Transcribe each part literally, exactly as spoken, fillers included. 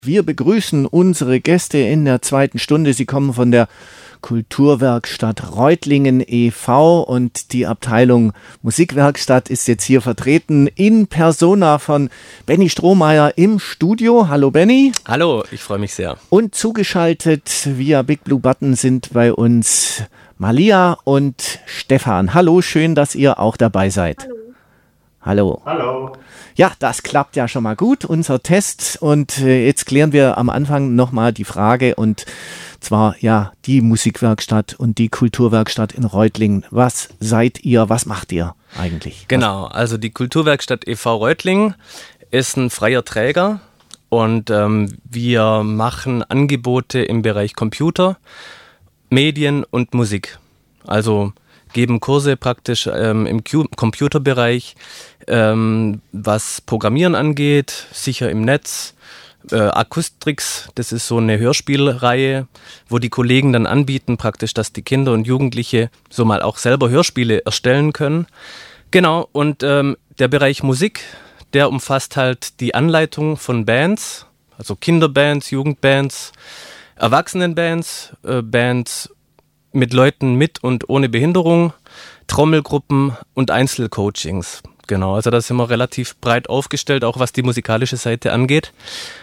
Wir begrüßen unsere Gäste in der zweiten Stunde. Sie kommen von der Kulturwerkstatt Reutlingen e V und die Abteilung Musikwerkstatt ist jetzt hier vertreten in Persona von Benny Strohmeier im Studio. Hallo Benny. Hallo, ich freue mich sehr. Und zugeschaltet via Big Blue Button sind bei uns Malia und Stefan. Hallo, schön, dass ihr auch dabei seid. Hallo. Hallo. Hallo. Ja, das klappt ja schon mal gut, unser Test. Und äh, jetzt klären wir am Anfang nochmal die Frage, und zwar ja die Musikwerkstatt und die Kulturwerkstatt in Reutlingen. Was seid ihr, was macht ihr eigentlich? Genau, also die Kulturwerkstatt e V Reutlingen ist ein freier Träger und ähm, wir machen Angebote im Bereich Computer, Medien und Musik. Also geben Kurse praktisch ähm, im Q- Computerbereich, ähm, was Programmieren angeht, sicher im Netz, äh, Akustrix, das ist so eine Hörspielreihe, wo die Kollegen dann anbieten praktisch, dass die Kinder und Jugendliche so mal auch selber Hörspiele erstellen können. Genau, und ähm, der Bereich Musik, der umfasst halt die Anleitung von Bands, also Kinderbands, Jugendbands, Erwachsenenbands, äh, Bands mit Leuten mit und ohne Behinderung, Trommelgruppen und Einzelcoachings. Genau, also da sind wir relativ breit aufgestellt, auch was die musikalische Seite angeht.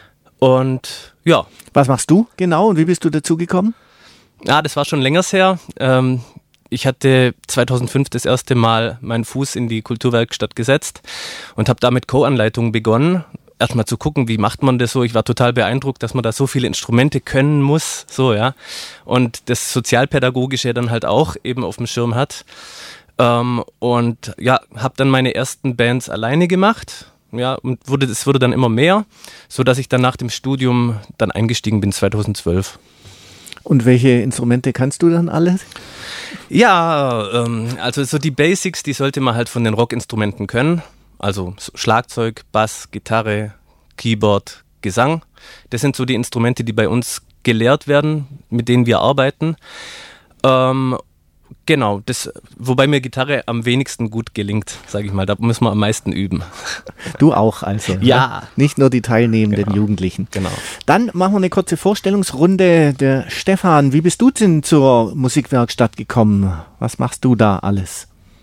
Und ja. Was machst du genau und wie bist du dazu gekommen? Ja, das war schon länger her. Ähm, ich hatte zweitausendfünf das erste Mal meinen Fuß in die Kulturwerkstatt gesetzt und habe da mit Co-Anleitungen begonnen. Erstmal zu gucken, wie macht man das so. Ich war total beeindruckt, dass man da so viele Instrumente können muss, so, ja. Und das Sozialpädagogische dann halt auch eben auf dem Schirm hat. Ähm, und ja, habe dann meine ersten Bands alleine gemacht. Ja, und wurde, es wurde dann immer mehr, so dass ich dann nach dem Studium dann eingestiegen bin zweitausendzwölf. Und welche Instrumente kannst du dann alle? Ja, ähm, also so die Basics, die sollte man halt von den Rockinstrumenten können. Also Schlagzeug, Bass, Gitarre, Keyboard, Gesang. Das sind so die Instrumente, die bei uns gelehrt werden, mit denen wir arbeiten. Ähm, genau, das, wobei mir Gitarre am wenigsten gut gelingt, sage ich mal. Da müssen wir am meisten üben. Du auch also? Ja. Ne? Nicht nur die teilnehmenden Genau. Jugendlichen. Genau. Dann machen wir eine kurze Vorstellungsrunde. Der Stefan, wie bist du denn zur Musikwerkstatt gekommen? Was machst du da alles?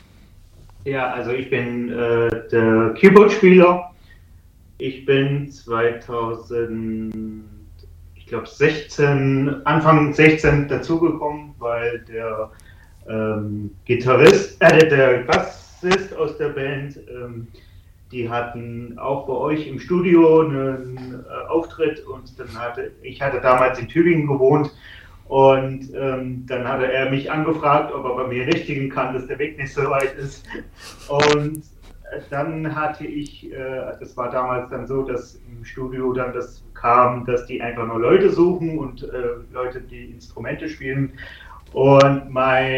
Ja, also ich bin äh, der Keyboard-Spieler. Ich bin zweitausend, ich glaube sechzehn, Anfang sechzehn dazugekommen, weil der ähm, Gitarrist, äh, der Bassist aus der Band, ähm, die hatten auch bei euch im Studio einen äh, Auftritt und dann hatte, ich hatte damals in Tübingen gewohnt. Und ähm, dann hatte er mich angefragt, ob er bei mir richtigen kann, dass der Weg nicht so weit ist. Und äh, dann hatte ich, äh, das war damals dann so, dass im Studio dann das kam, dass die einfach nur Leute suchen und äh, Leute, die Instrumente spielen. Und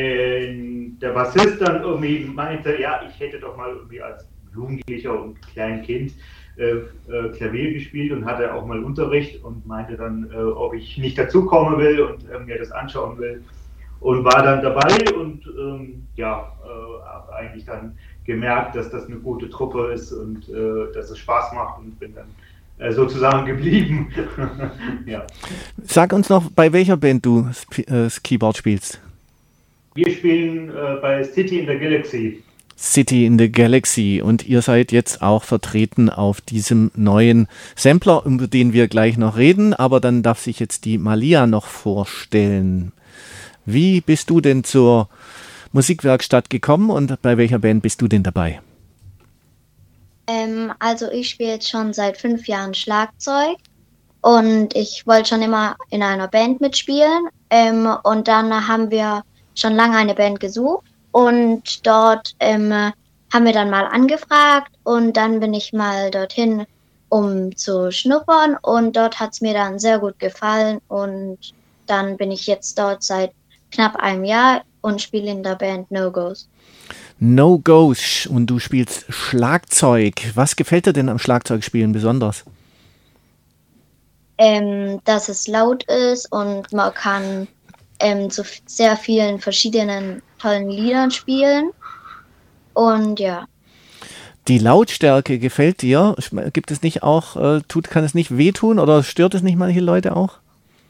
mein, der Bassist dann irgendwie meinte, ja, ich hätte doch mal irgendwie als Jugendlicher und Kleinkind Äh, äh, Klavier gespielt und hatte auch mal Unterricht und meinte dann, äh, ob ich nicht dazukommen will und äh, mir das anschauen will und war dann dabei und ähm, ja, äh, habe eigentlich dann gemerkt, dass das eine gute Truppe ist und äh, dass es Spaß macht und bin dann äh, sozusagen geblieben. Ja. Sag uns noch, bei welcher Band du das Keyboard spielst. Wir spielen äh, bei City in the Galaxy. City in the Galaxy, und ihr seid jetzt auch vertreten auf diesem neuen Sampler, über den wir gleich noch reden, aber dann darf sich jetzt die Malia noch vorstellen. Wie bist du denn zur Musikwerkstatt gekommen und bei welcher Band bist du denn dabei? Ähm, also ich spiele jetzt schon seit fünf Jahren Schlagzeug und ich wollte schon immer in einer Band mitspielen, ähm, und dann haben wir schon lange eine Band gesucht. Und dort ähm, haben wir dann mal angefragt und dann bin ich mal dorthin, um zu schnuppern, und dort hat es mir dann sehr gut gefallen und dann bin ich jetzt dort seit knapp einem Jahr und spiele in der Band No Ghost. No Ghost, und du spielst Schlagzeug. Was gefällt dir denn am Schlagzeugspielen besonders? Ähm, dass es laut ist und man kann ähm, zu sehr vielen verschiedenen tollen Liedern spielen und ja. Die Lautstärke gefällt dir? Gibt es nicht auch, äh, tut, kann es nicht wehtun oder stört es nicht manche Leute auch?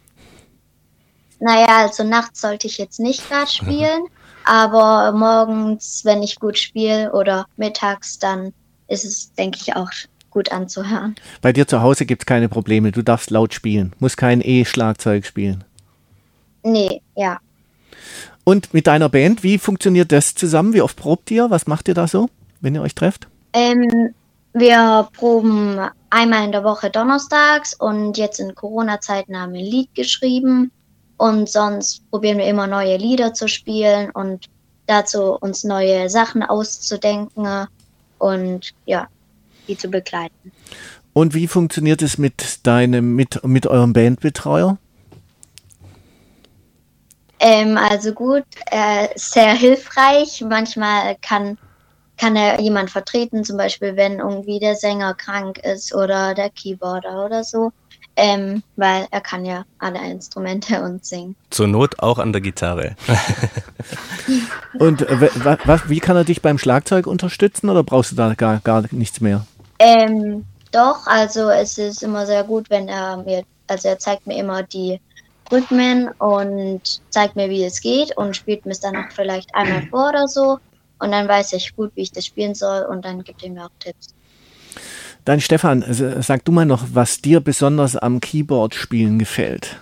Naja, also nachts sollte ich jetzt nicht gerade spielen, aber morgens, wenn ich gut spiele oder mittags, dann ist es, denke ich, auch gut anzuhören. Bei dir zu Hause gibt es keine Probleme, du darfst laut spielen, musst kein E-Schlagzeug spielen. Nee, ja. Und mit deiner Band, wie funktioniert das zusammen? Wie oft probt ihr? Was macht ihr da so, wenn ihr euch trefft? Ähm, wir proben einmal in der Woche donnerstags und jetzt in Corona-Zeiten haben wir ein Lied geschrieben und sonst probieren wir immer neue Lieder zu spielen und dazu uns neue Sachen auszudenken und ja, die zu begleiten. Und wie funktioniert es mit deinem, mit, mit eurem Bandbetreuer? Ähm, also gut, äh, sehr hilfreich. Manchmal kann kann er jemand vertreten, zum Beispiel wenn irgendwie der Sänger krank ist oder der Keyboarder oder so, ähm, weil er kann ja alle Instrumente und singen. Zur Not auch an der Gitarre. Und äh, wa, wa, wie kann er dich beim Schlagzeug unterstützen oder brauchst du da gar, gar nichts mehr? Ähm, doch, also es ist immer sehr gut, wenn er mir, also er zeigt mir immer die Rhythmen und zeigt mir, wie es geht und spielt mir es dann auch vielleicht einmal vor oder so. Und dann weiß ich gut, wie ich das spielen soll und dann gibt er mir auch Tipps. Dann Stefan, sag du mal noch, was dir besonders am Keyboard-Spielen gefällt.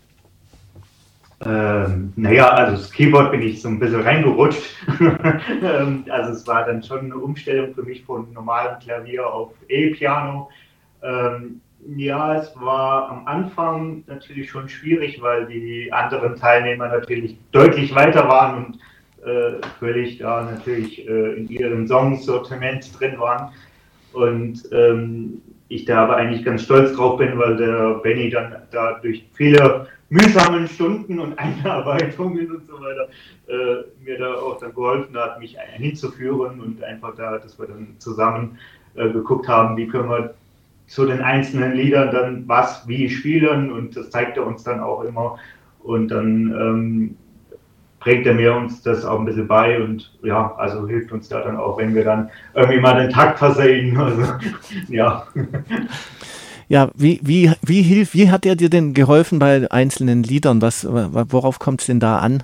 Ähm, naja, also das Keyboard bin ich so ein bisschen reingerutscht. Also es war dann schon eine Umstellung für mich von normalem Klavier auf E-Piano. Ähm, ja, es war am Anfang natürlich schon schwierig, weil die anderen Teilnehmer natürlich deutlich weiter waren und äh, völlig da natürlich äh, in ihrem Songsortiment drin waren. Und ähm, ich da aber eigentlich ganz stolz drauf bin, weil der Benny dann da durch viele mühsamen Stunden und Einarbeitungen und so weiter äh, mir da auch dann geholfen hat, mich hinzuführen und einfach da, dass wir dann zusammen äh, geguckt haben, wie können wir zu den einzelnen Liedern dann was wie spielen und das zeigt er uns dann auch immer und dann ähm, bringt er mir uns das auch ein bisschen bei und ja, also hilft uns da dann auch, wenn wir dann irgendwie mal den Takt versehen. Also, ja. Ja, wie, wie, wie, hilf, wie hat er dir denn geholfen bei einzelnen Liedern? Was, worauf kommt es denn da an?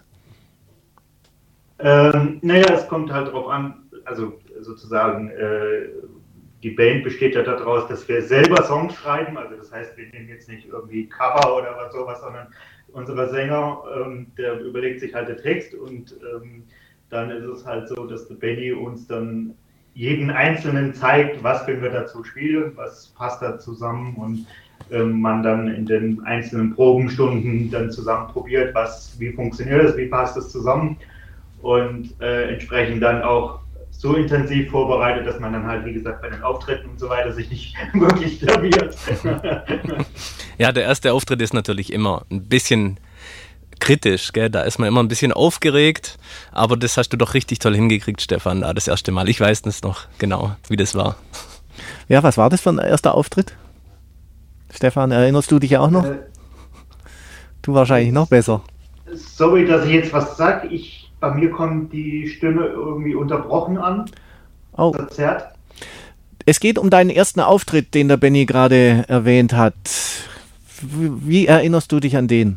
Ähm, naja, es kommt halt drauf an, also sozusagen, äh, die Band besteht ja daraus, dass wir selber Songs schreiben, also das heißt, wir nehmen jetzt nicht irgendwie Cover oder was sowas, sondern unser Sänger, ähm, der überlegt sich halt den Text und ähm, dann ist es halt so, dass der Benny uns dann jeden Einzelnen zeigt, was können wir dazu spielen, was passt da zusammen und ähm, man dann in den einzelnen Probenstunden dann zusammen probiert, was, wie funktioniert das, wie passt das zusammen und äh, entsprechend dann auch so intensiv vorbereitet, dass man dann halt, wie gesagt, bei den Auftritten und so weiter sich nicht wirklich klaviert. Ja, der erste Auftritt ist natürlich immer ein bisschen kritisch, gell? Da ist man immer ein bisschen aufgeregt, aber das hast du doch richtig toll hingekriegt, Stefan, da das erste Mal. Ich weiß das noch genau, wie das war. Ja, was war das für ein erster Auftritt? Stefan, erinnerst du dich auch noch? Äh, du wahrscheinlich noch besser. Sorry, dass ich jetzt was sage. Ich Bei mir kommt die Stimme irgendwie unterbrochen an. Oh. Verzerrt. Es geht um deinen ersten Auftritt, den der Benny gerade erwähnt hat. Wie erinnerst du dich an den?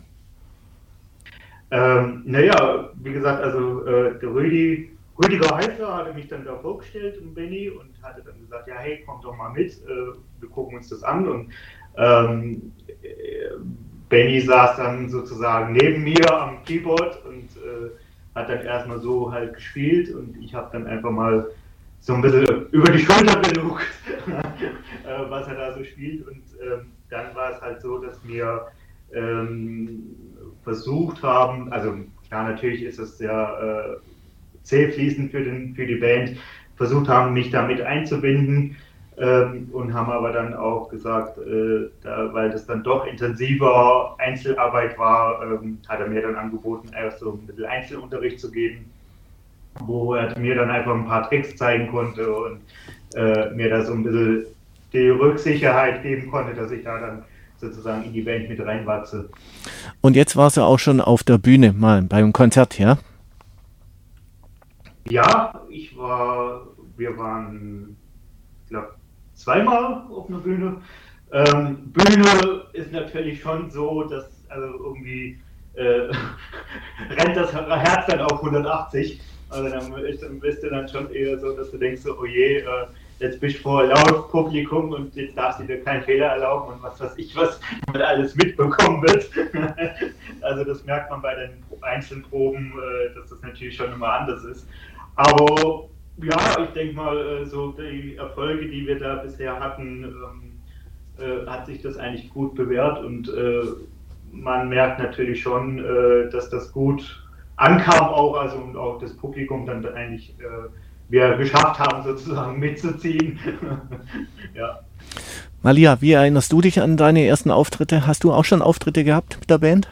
Ähm, naja, wie gesagt, also äh, der Rüdi, Rüdiger Heifler hatte mich dann da vorgestellt, um Benny, und hatte dann gesagt, ja hey, komm doch mal mit, äh, wir gucken uns das an. Und ähm, Benny saß dann sozusagen neben mir am Keyboard und äh, hat dann erstmal so halt gespielt und ich habe dann einfach mal so ein bisschen über die Schulter gelugt, was er da so spielt und ähm, dann war es halt so, dass wir ähm, versucht haben, also klar, natürlich ist es sehr äh, zählfließend für, den, für die Band, versucht haben, mich da mit einzubinden ähm, und haben aber dann auch gesagt, äh, da, weil das dann doch intensiver Einzelarbeit war, ähm, hat er mir dann angeboten, erst so ein bisschen Einzelunterricht zu geben, wo er mir dann einfach ein paar Tricks zeigen konnte und äh, mir da so ein bisschen die Rücksicherheit geben konnte, dass ich da dann sozusagen in die Band mit reinwachse. Und jetzt warst du auch schon auf der Bühne mal beim Konzert, ja? Ja, ich war, wir waren ich glaube, zweimal auf einer Bühne. Ähm, Bühne ist natürlich schon so, dass also irgendwie äh, rennt das Herz dann auf hundertachtzig. Also dann, ist, dann bist du dann schon eher so, dass du denkst, so, oh je, äh, jetzt bist du vor laut Publikum und jetzt darfst du dir keinen Fehler erlauben und was weiß ich, was alles mitbekommen wird. Also das merkt man bei den Einzelproben, äh, dass das natürlich schon immer anders ist. Aber ja, ich denke mal, so die Erfolge, die wir da bisher hatten, ähm, äh, hat sich das eigentlich gut bewährt und äh, man merkt natürlich schon, äh, dass das gut ankam auch, also und auch das Publikum dann eigentlich äh, wir geschafft haben, sozusagen mitzuziehen. Ja. Malia, wie erinnerst du dich an deine ersten Auftritte? Hast du auch schon Auftritte gehabt mit der Band?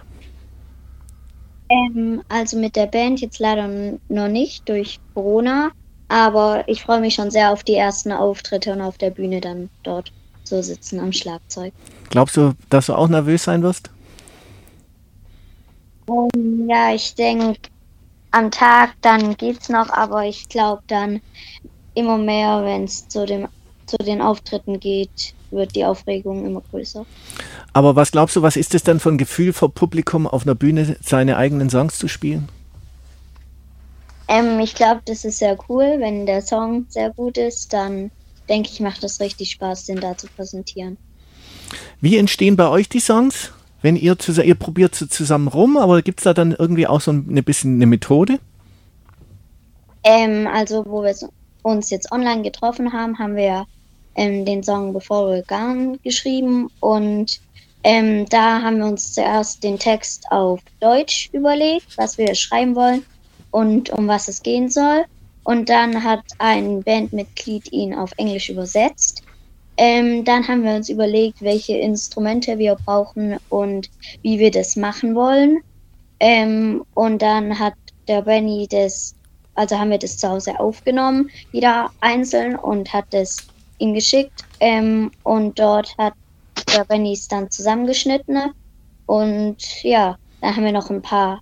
Ähm, also mit der Band jetzt leider noch nicht durch Corona, aber ich freue mich schon sehr auf die ersten Auftritte und auf der Bühne dann dort so sitzen am Schlagzeug. Glaubst du, dass du auch nervös sein wirst? Um, ja, ich denke, am Tag dann geht's noch, aber ich glaube dann immer mehr, wenn es zu dem zu den Auftritten geht, wird die Aufregung immer größer. Aber was glaubst du, was ist es denn für ein Gefühl vor Publikum auf einer Bühne, seine eigenen Songs zu spielen? Ähm, ich glaube, das ist sehr cool. Wenn der Song sehr gut ist, dann denke ich, macht es richtig Spaß, den da zu präsentieren. Wie entstehen bei euch die Songs? Wenn ihr, zusammen, ihr probiert so zusammen rum, aber gibt es da dann irgendwie auch so ein bisschen eine Methode? Ähm, also wo wir uns jetzt online getroffen haben, haben wir ähm, den Song Before We're Gone geschrieben und ähm, da haben wir uns zuerst den Text auf Deutsch überlegt, was wir schreiben wollen und um was es gehen soll. Und dann hat ein Bandmitglied ihn auf Englisch übersetzt. Ähm, dann haben wir uns überlegt, welche Instrumente wir brauchen und wie wir das machen wollen. Ähm, und dann hat der Benny das, also haben wir das zu Hause aufgenommen, jeder einzeln, und hat das ihm geschickt. Ähm, und dort hat der Benny es dann zusammengeschnitten. Und ja, dann haben wir noch ein paar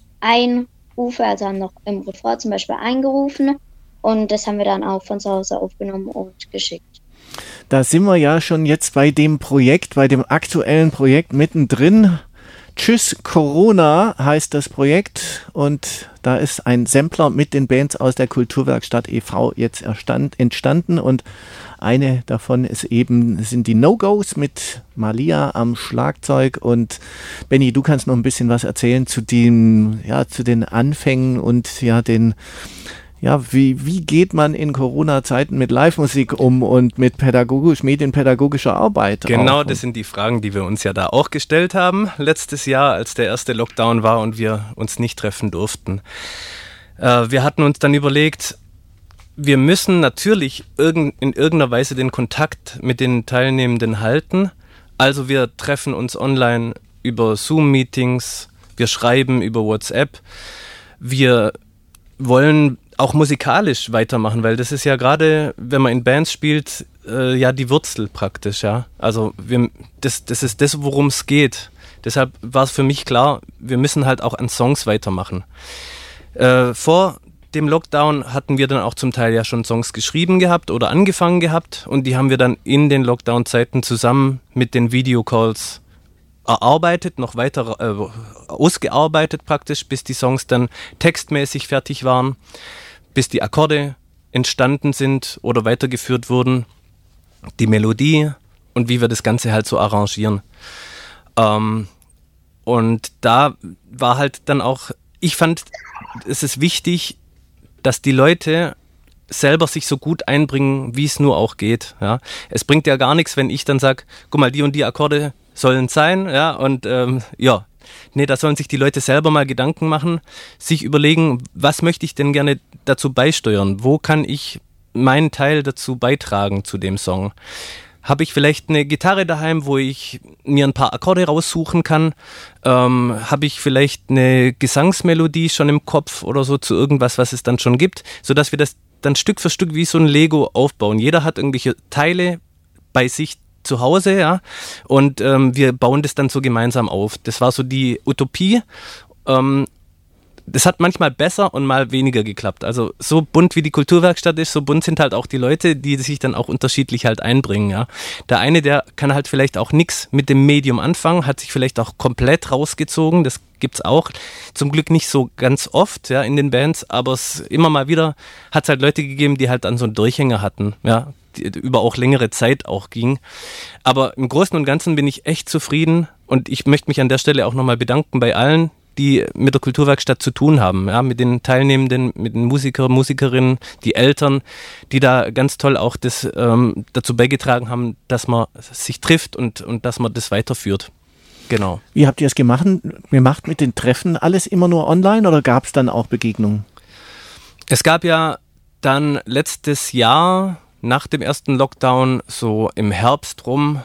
Einrufe, also haben noch im Refrain zum Beispiel eingerufen. Und das haben wir dann auch von zu Hause aufgenommen und geschickt. Da sind wir ja schon jetzt bei dem Projekt, bei dem aktuellen Projekt mittendrin. Tschüss Corona heißt das Projekt und da ist ein Sampler mit den Bands aus der Kulturwerkstatt e V jetzt erstand, entstanden und eine davon ist eben, sind die No-Gos mit Malia am Schlagzeug und Benny, du kannst noch ein bisschen was erzählen zu den, ja, zu den Anfängen und ja, den Ja, wie, wie geht man in Corona-Zeiten mit Live-Musik um und mit pädagogisch, medienpädagogischer Arbeit? Genau, auch? Das sind die Fragen, die wir uns ja da auch gestellt haben letztes Jahr, als der erste Lockdown war und wir uns nicht treffen durften. Äh, wir hatten uns dann überlegt, wir müssen natürlich irg- in irgendeiner Weise den Kontakt mit den Teilnehmenden halten. Also wir treffen uns online über Zoom-Meetings, wir schreiben über WhatsApp, wir wollen auch musikalisch weitermachen, weil das ist ja gerade, wenn man in Bands spielt, äh, ja die Wurzel praktisch, ja. Also wir, das, das ist das, worum es geht. Deshalb war es für mich klar, wir müssen halt auch an Songs weitermachen. Äh, vor dem Lockdown hatten wir dann auch zum Teil ja schon Songs geschrieben gehabt oder angefangen gehabt und die haben wir dann in den Lockdown-Zeiten zusammen mit den Videocalls erarbeitet, noch weiter äh, ausgearbeitet praktisch, bis die Songs dann textmäßig fertig waren, bis die Akkorde entstanden sind oder weitergeführt wurden, die Melodie und wie wir das Ganze halt so arrangieren. Ähm, und da war halt dann auch, ich fand, es ist wichtig, dass die Leute selber sich so gut einbringen, wie es nur auch geht. Ja. Es bringt ja gar nichts, wenn ich dann sage, guck mal, die und die Akkorde sollen sein, ja, und ähm, ja, nee, da sollen sich die Leute selber mal Gedanken machen, sich überlegen, was möchte ich denn gerne dazu beisteuern, wo kann ich meinen Teil dazu beitragen zu dem Song. Habe ich vielleicht eine Gitarre daheim, wo ich mir ein paar Akkorde raussuchen kann? Ähm, habe ich vielleicht eine Gesangsmelodie schon im Kopf oder so zu irgendwas, was es dann schon gibt, sodass wir das dann Stück für Stück wie so ein Lego aufbauen. Jeder hat irgendwelche Teile bei sich zu Hause, ja, und ähm, wir bauen das dann so gemeinsam auf. Das war so die Utopie. Ähm, das hat manchmal besser und mal weniger geklappt. Also so bunt wie die Kulturwerkstatt ist, so bunt sind halt auch die Leute, die sich dann auch unterschiedlich halt einbringen. Ja. Der eine, der kann halt vielleicht auch nichts mit dem Medium anfangen, hat sich vielleicht auch komplett rausgezogen. Das gibt's auch zum Glück nicht so ganz oft, ja, in den Bands, aber es immer mal wieder hat es halt Leute gegeben, die halt dann so einen Durchhänger hatten, ja, die über auch längere Zeit auch ging. Aber im Großen und Ganzen bin ich echt zufrieden und ich möchte mich an der Stelle auch nochmal bedanken bei allen, die mit der Kulturwerkstatt zu tun haben, ja, mit den Teilnehmenden, mit den Musikern, Musikerinnen, die Eltern, die da ganz toll auch das ähm, dazu beigetragen haben, dass man sich trifft und, und dass man das weiterführt. Genau. Wie habt ihr es gemacht, gemacht mit den Treffen? Alles immer nur online oder gab es dann auch Begegnungen? Es gab ja dann letztes Jahr nach dem ersten Lockdown, so im Herbst rum,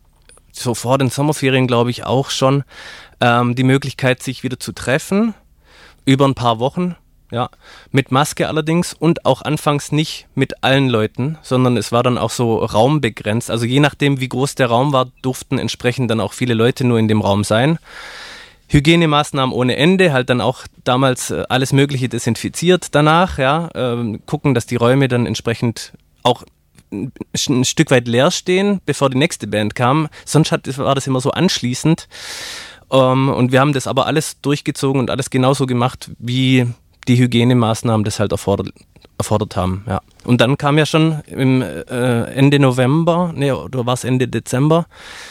so vor den Sommerferien glaube ich auch schon, ähm, die Möglichkeit, sich wieder zu treffen, über ein paar Wochen, ja, mit Maske allerdings und auch anfangs nicht mit allen Leuten, sondern es war dann auch so raumbegrenzt. Also je nachdem, wie groß der Raum war, durften entsprechend dann auch viele Leute nur in dem Raum sein. Hygienemaßnahmen ohne Ende, halt dann auch damals alles Mögliche desinfiziert danach, ja, ähm, gucken, dass die Räume dann entsprechend auch ein Stück weit leer stehen, bevor die nächste Band kam. Sonst hat, war das immer so anschließend. Ähm, und wir haben das aber alles durchgezogen und alles genauso gemacht, wie die Hygienemaßnahmen das halt erfordert, erfordert haben. Ja. Und dann kam ja schon im äh, Ende November, nee, oder war es Ende Dezember,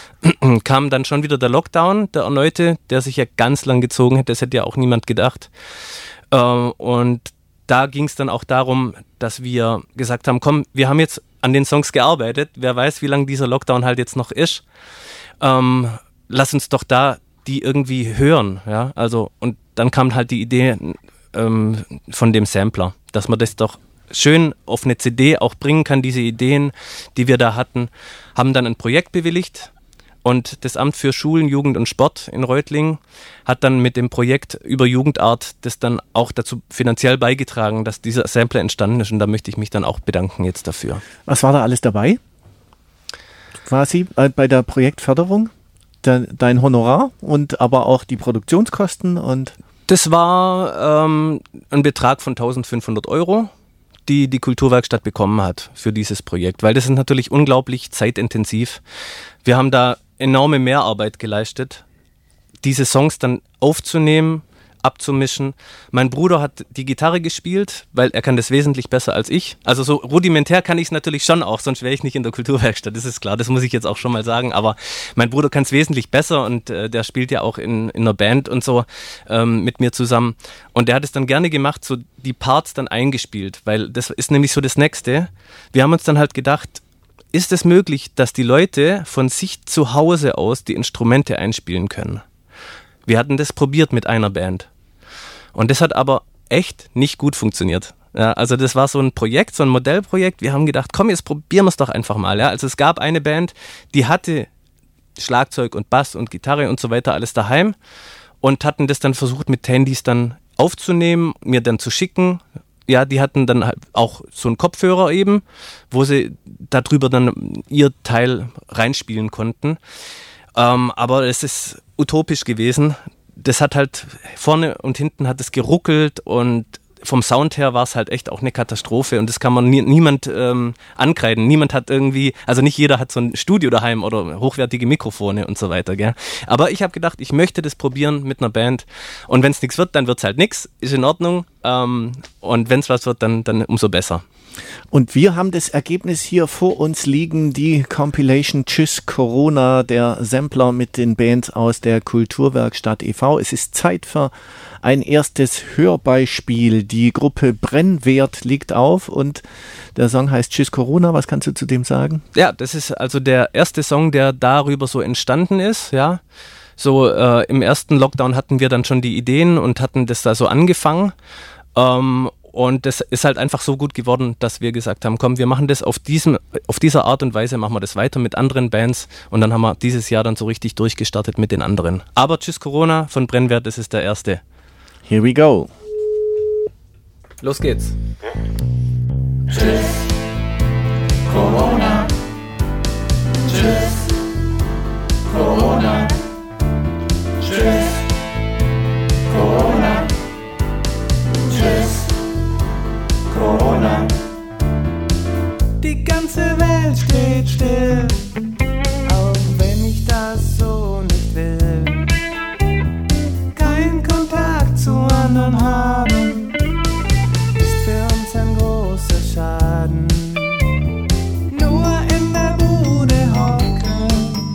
kam dann schon wieder der Lockdown, der erneute, der sich ja ganz lang gezogen hätte, das hätte ja auch niemand gedacht. Äh, und da ging es dann auch darum, dass wir gesagt haben, komm, wir haben jetzt an den Songs gearbeitet, wer weiß, wie lange dieser Lockdown halt jetzt noch ist. Ähm, lass uns doch da die irgendwie hören. Ja? Also, und dann kam halt die Idee ähm, von dem Sampler, dass man das doch schön auf eine C D auch bringen kann, diese Ideen, die wir da hatten, haben dann ein Projekt bewilligt. Und das Amt für Schulen, Jugend und Sport in Reutlingen hat dann mit dem Projekt über Jugendart das dann auch dazu finanziell beigetragen, dass dieser Sampler entstanden ist. Und da möchte ich mich dann auch bedanken jetzt dafür. Was war da alles dabei? Quasi bei der Projektförderung? De, dein Honorar und aber auch die Produktionskosten? Und das war ähm, ein Betrag von eintausendfünfhundert Euro, die die Kulturwerkstatt bekommen hat für dieses Projekt. Weil das ist natürlich unglaublich zeitintensiv. Wir haben da enorme Mehrarbeit geleistet, diese Songs dann aufzunehmen, abzumischen. Mein Bruder hat die Gitarre gespielt, weil er kann das wesentlich besser als ich. Also so rudimentär kann ich es natürlich schon auch, sonst wäre ich nicht in der Kulturwerkstatt, das ist klar, das muss ich jetzt auch schon mal sagen. Aber mein Bruder kann es wesentlich besser und äh, der spielt ja auch in, in einer Band und so ähm, mit mir zusammen. Und der hat es dann gerne gemacht, so die Parts dann eingespielt, weil das ist nämlich so das Nächste. Wir haben uns dann halt gedacht, ist es möglich, dass die Leute von sich zu Hause aus die Instrumente einspielen können? Wir hatten das probiert mit einer Band. Und das hat aber echt nicht gut funktioniert. Ja, also das war so ein Projekt, so ein Modellprojekt. Wir haben gedacht, komm, jetzt probieren wir es doch einfach mal. Ja, also es gab eine Band, die hatte Schlagzeug und Bass und Gitarre und so weiter alles daheim und hatten das dann versucht mit Handys dann aufzunehmen, mir dann zu schicken. Ja, die hatten dann auch so einen Kopfhörer eben, wo sie darüber dann ihr Teil reinspielen konnten. Ähm, aber es ist utopisch gewesen. Das hat halt vorne und hinten hat es geruckelt und vom Sound her war es halt echt auch eine Katastrophe und das kann man nie, niemand ähm, ankreiden. Niemand hat irgendwie, also nicht jeder hat so ein Studio daheim oder hochwertige Mikrofone und so weiter. Gell? Aber ich habe gedacht, ich möchte das probieren mit einer Band und wenn es nichts wird, dann wird es halt nichts, ist in Ordnung ähm, und wenn es was wird, dann, dann umso besser. Und wir haben das Ergebnis hier vor uns liegen, die Compilation Tschüss Corona, der Sampler mit den Bands aus der Kulturwerkstatt e V. Es ist Zeit für ein erstes Hörbeispiel. Die Gruppe Brennwert liegt auf und der Song heißt Tschüss Corona. Was kannst du zu dem sagen? Ja, das ist also der erste Song, der darüber so entstanden ist, ja. So äh, im ersten Lockdown hatten wir dann schon die Ideen und hatten das da so angefangen. Ähm, Und das ist halt einfach so gut geworden, dass wir gesagt haben, komm, wir machen das auf diesem, auf dieser Art und Weise, machen wir das weiter mit anderen Bands und dann haben wir dieses Jahr dann so richtig durchgestartet mit den anderen. Aber Tschüss Corona von Brennwert, das ist der erste. Here we go. Los geht's. Tschüss Corona. Tschüss Corona. Tschüss Corona. anderen haben, ist für uns ein großer Schaden. Nur in der Bude hocken,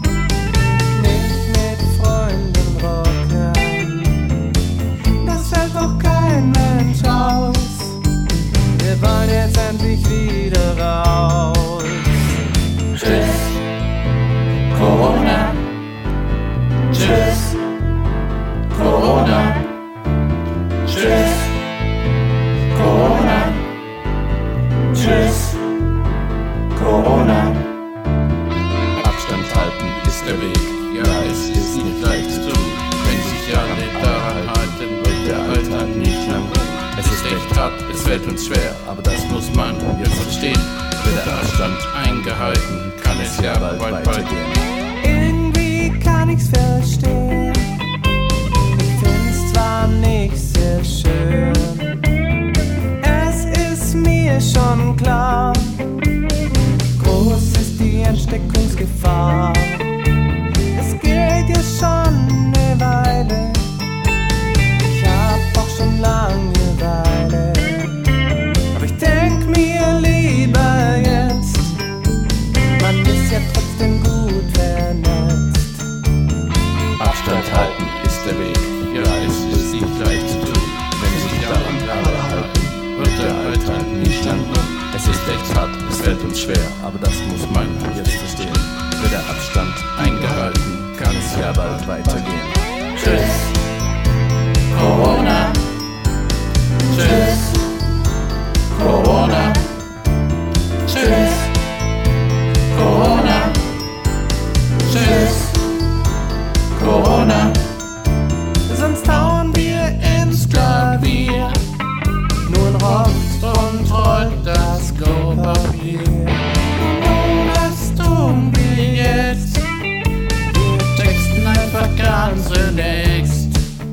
nicht mit Freunden rocken, das fällt doch kein Mensch aus. Wir wollen jetzt endlich wieder raus. Tschüss, Corona. Tschüss, Corona. Tschüss, Corona. Tschüss, Corona. Abstand halten ist der Weg. Ja, es ist nicht leicht zu tun. Wenn sich alle daran halten, wird der Alltag nicht lang. Es ist echt hart, es fällt uns schwer, aber das muss man jetzt verstehen. Wird der Abstand eingehalten, kann es ja bald weitergehen. Irgendwie kann ich's verstehen. Ich find's zwar nicht sehr schön, es ist mir schon klar, groß ist die Ansteckungsgefahr. Es geht ja schon eine Weile, ich hab auch schon Langeweile, aber ich denk mir lieber jetzt, man ist ja trotzdem gut vernetzt. Abstand halten ist der Weg. Ja, es ist nicht leicht zu tun. Wenn sich daran alle halten, wird der Alltag nicht lang. Es ist echt hart, es fällt uns schwer, aber das muss man jetzt verstehen. Wird der Abstand eingehalten, kann es ja bald weitergehen. Tschüss, Corona. Tschüss, Corona. Tschüss, Corona. Tschüss, Corona. Sonst hauen wir ins Klavier, nun rockt und rollt das Klopapier. Was tun wir jetzt? Wir texten einfach ganz relaxed.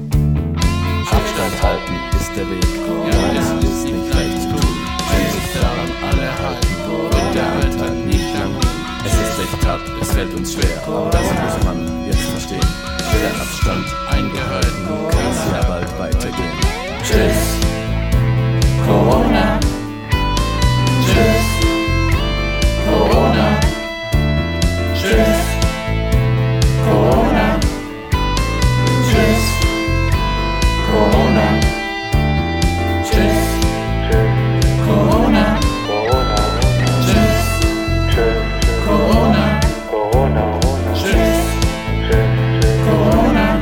Abstand halten ist der Weg. Ja, es ist nicht leicht zu tun. Wenn sich daran alle halten, wird der Alltag nicht lang. Es ist echt hart, es fällt uns schwer, aber das muss man jetzt verstehen. Wird der Abstand eingehalten, kann es ja bald weitergehen. Tschüss, Corona. Tschüss, Corona. Tschüss, Corona. Tschüss, Corona. Tschüss, Corona. Tschüss, Corona. Tschüss, Corona.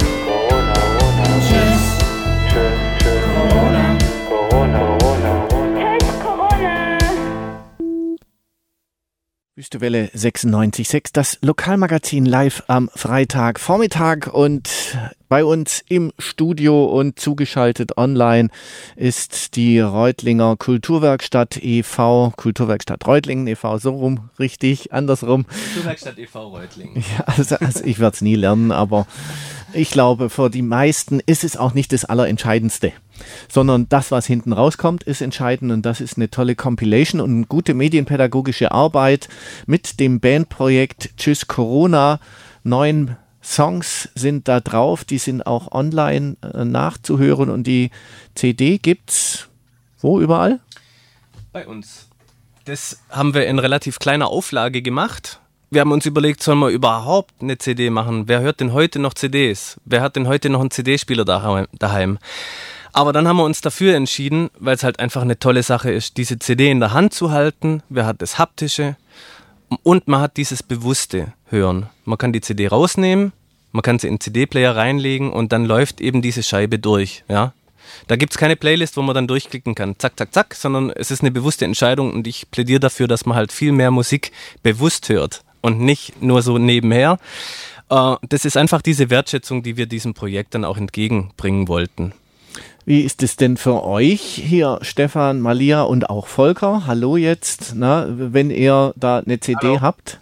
Wüstewelle sechsundneunzig Komma sechs, das Lokalmagazin live am Freitagvormittag, und bei uns im Studio und zugeschaltet online ist die Reutlinger Kulturwerkstatt e V, Kulturwerkstatt Reutlingen e V, so rum, richtig, andersrum. Kulturwerkstatt e V Reutlingen. Ja, also, also ich werde es nie lernen, aber ich glaube, für die meisten ist es auch nicht das Allerentscheidendste, sondern das, was hinten rauskommt, ist entscheidend, und das ist eine tolle Compilation und eine gute medienpädagogische Arbeit mit dem Bandprojekt Tschüss Corona. Neun Songs sind da drauf, die sind auch online äh, nachzuhören, und die C D gibt's wo überall? Bei uns. Das haben wir in relativ kleiner Auflage gemacht. Wir haben uns überlegt, sollen wir überhaupt eine C D machen? Wer hört denn heute noch C Ds? Wer hat denn heute noch einen C D-Spieler daheim? Aber dann haben wir uns dafür entschieden, weil es halt einfach eine tolle Sache ist, diese C D in der Hand zu halten. Wir hat das Haptische und man hat dieses bewusste Hören. Man kann die C D rausnehmen, man kann sie in den C D-Player reinlegen und dann läuft eben diese Scheibe durch. Ja? Da gibt es keine Playlist, wo man dann durchklicken kann, zack, zack, zack, sondern es ist eine bewusste Entscheidung, und ich plädiere dafür, dass man halt viel mehr Musik bewusst hört und nicht nur so nebenher. Äh, das ist einfach diese Wertschätzung, die wir diesem Projekt dann auch entgegenbringen wollten. Wie ist es denn für euch hier, Stefan, Malia und auch Volker? Hallo jetzt, na, wenn ihr da eine C D Hallo. habt?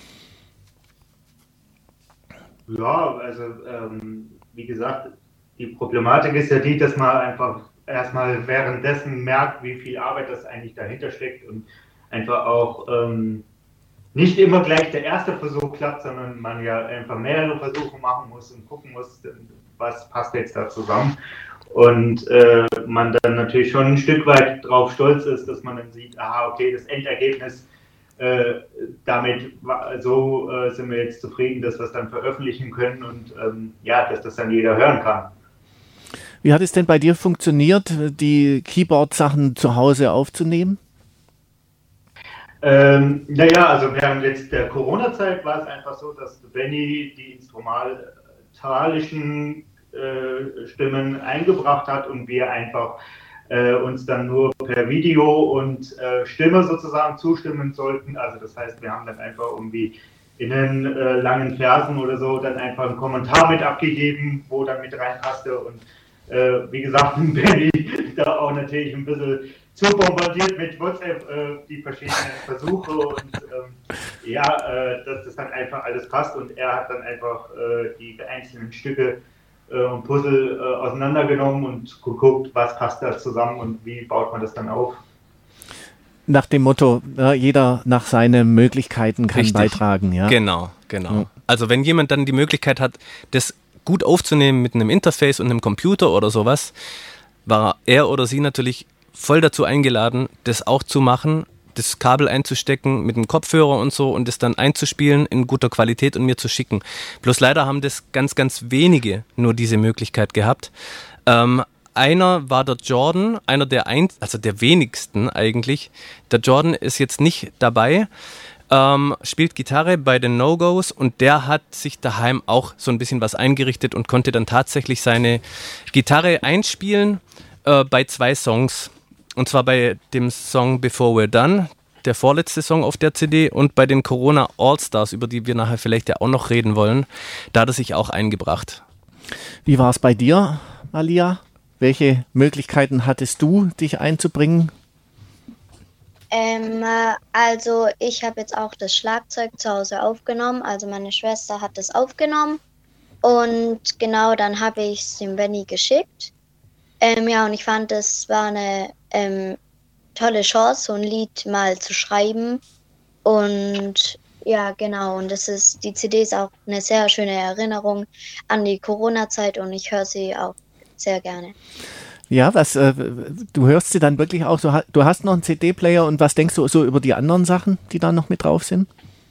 Ja, also ähm, wie gesagt, die Problematik ist ja die, dass man einfach erstmal währenddessen merkt, wie viel Arbeit das eigentlich dahinter steckt, und einfach auch ähm, nicht immer gleich der erste Versuch klappt, sondern man ja einfach mehrere Versuche machen muss und gucken muss, was passt jetzt da zusammen. Und äh, man dann natürlich schon ein Stück weit drauf stolz ist, dass man dann sieht, aha, okay, das Endergebnis, äh, damit so äh, sind wir jetzt zufrieden, dass wir es dann veröffentlichen können und ähm, ja, dass das dann jeder hören kann. Wie hat es denn bei dir funktioniert, die Keyboard-Sachen zu Hause aufzunehmen? Ähm, naja, also während jetzt der Corona-Zeit war es einfach so, dass Benny die instrumentalischen äh, Stimmen eingebracht hat und wir einfach äh, uns dann nur per Video und äh, Stimme sozusagen zustimmen sollten. Also das heißt, wir haben dann einfach irgendwie in den äh, langen Versen oder so dann einfach einen Kommentar mit abgegeben, wo dann mit reinpasste und äh, wie gesagt, Benny da auch natürlich ein bisschen zu bombardiert mit WhatsApp, äh, die verschiedenen Versuche und ähm, ja, äh, dass das dann einfach alles passt und er hat dann einfach äh, die einzelnen Stücke äh, und Puzzle äh, auseinandergenommen und geguckt, was passt da zusammen und wie baut man das dann auf. Nach dem Motto, ja, jeder nach seinen Möglichkeiten kann Richtig. beitragen. Ja? Genau, genau. Ja. Also wenn jemand dann die Möglichkeit hat, das gut aufzunehmen mit einem Interface und einem Computer oder sowas, war er oder sie natürlich voll dazu eingeladen, das auch zu machen, das Kabel einzustecken mit dem Kopfhörer und so und das dann einzuspielen in guter Qualität und mir zu schicken. Bloß leider haben das ganz, ganz wenige nur diese Möglichkeit gehabt. Ähm, einer war der Jordan, einer der ein, also der wenigsten eigentlich. Der Jordan ist jetzt nicht dabei, ähm, spielt Gitarre bei den No-Gos und der hat sich daheim auch so ein bisschen was eingerichtet und konnte dann tatsächlich seine Gitarre einspielen äh, bei zwei Songs. Und zwar bei dem Song Before We're Done, der vorletzte Song auf der C D, und bei den Corona All-Stars, über die wir nachher vielleicht ja auch noch reden wollen. Da hat er sich auch eingebracht. Wie war es bei dir, Malia? Welche Möglichkeiten hattest du, dich einzubringen? Ähm, äh, also ich habe jetzt auch das Schlagzeug zu Hause aufgenommen. Also meine Schwester hat das aufgenommen. Und genau, dann habe ich es dem Benny geschickt. Ähm, ja, und ich fand, es war eine ähm, tolle Chance, so ein Lied mal zu schreiben. Und ja, genau. Und das ist, die C D ist auch eine sehr schöne Erinnerung an die Corona-Zeit und ich höre sie auch sehr gerne. Ja, was, äh, du hörst sie dann wirklich auch so, du hast noch einen C D-Player und was denkst du so über die anderen Sachen, die da noch mit drauf sind?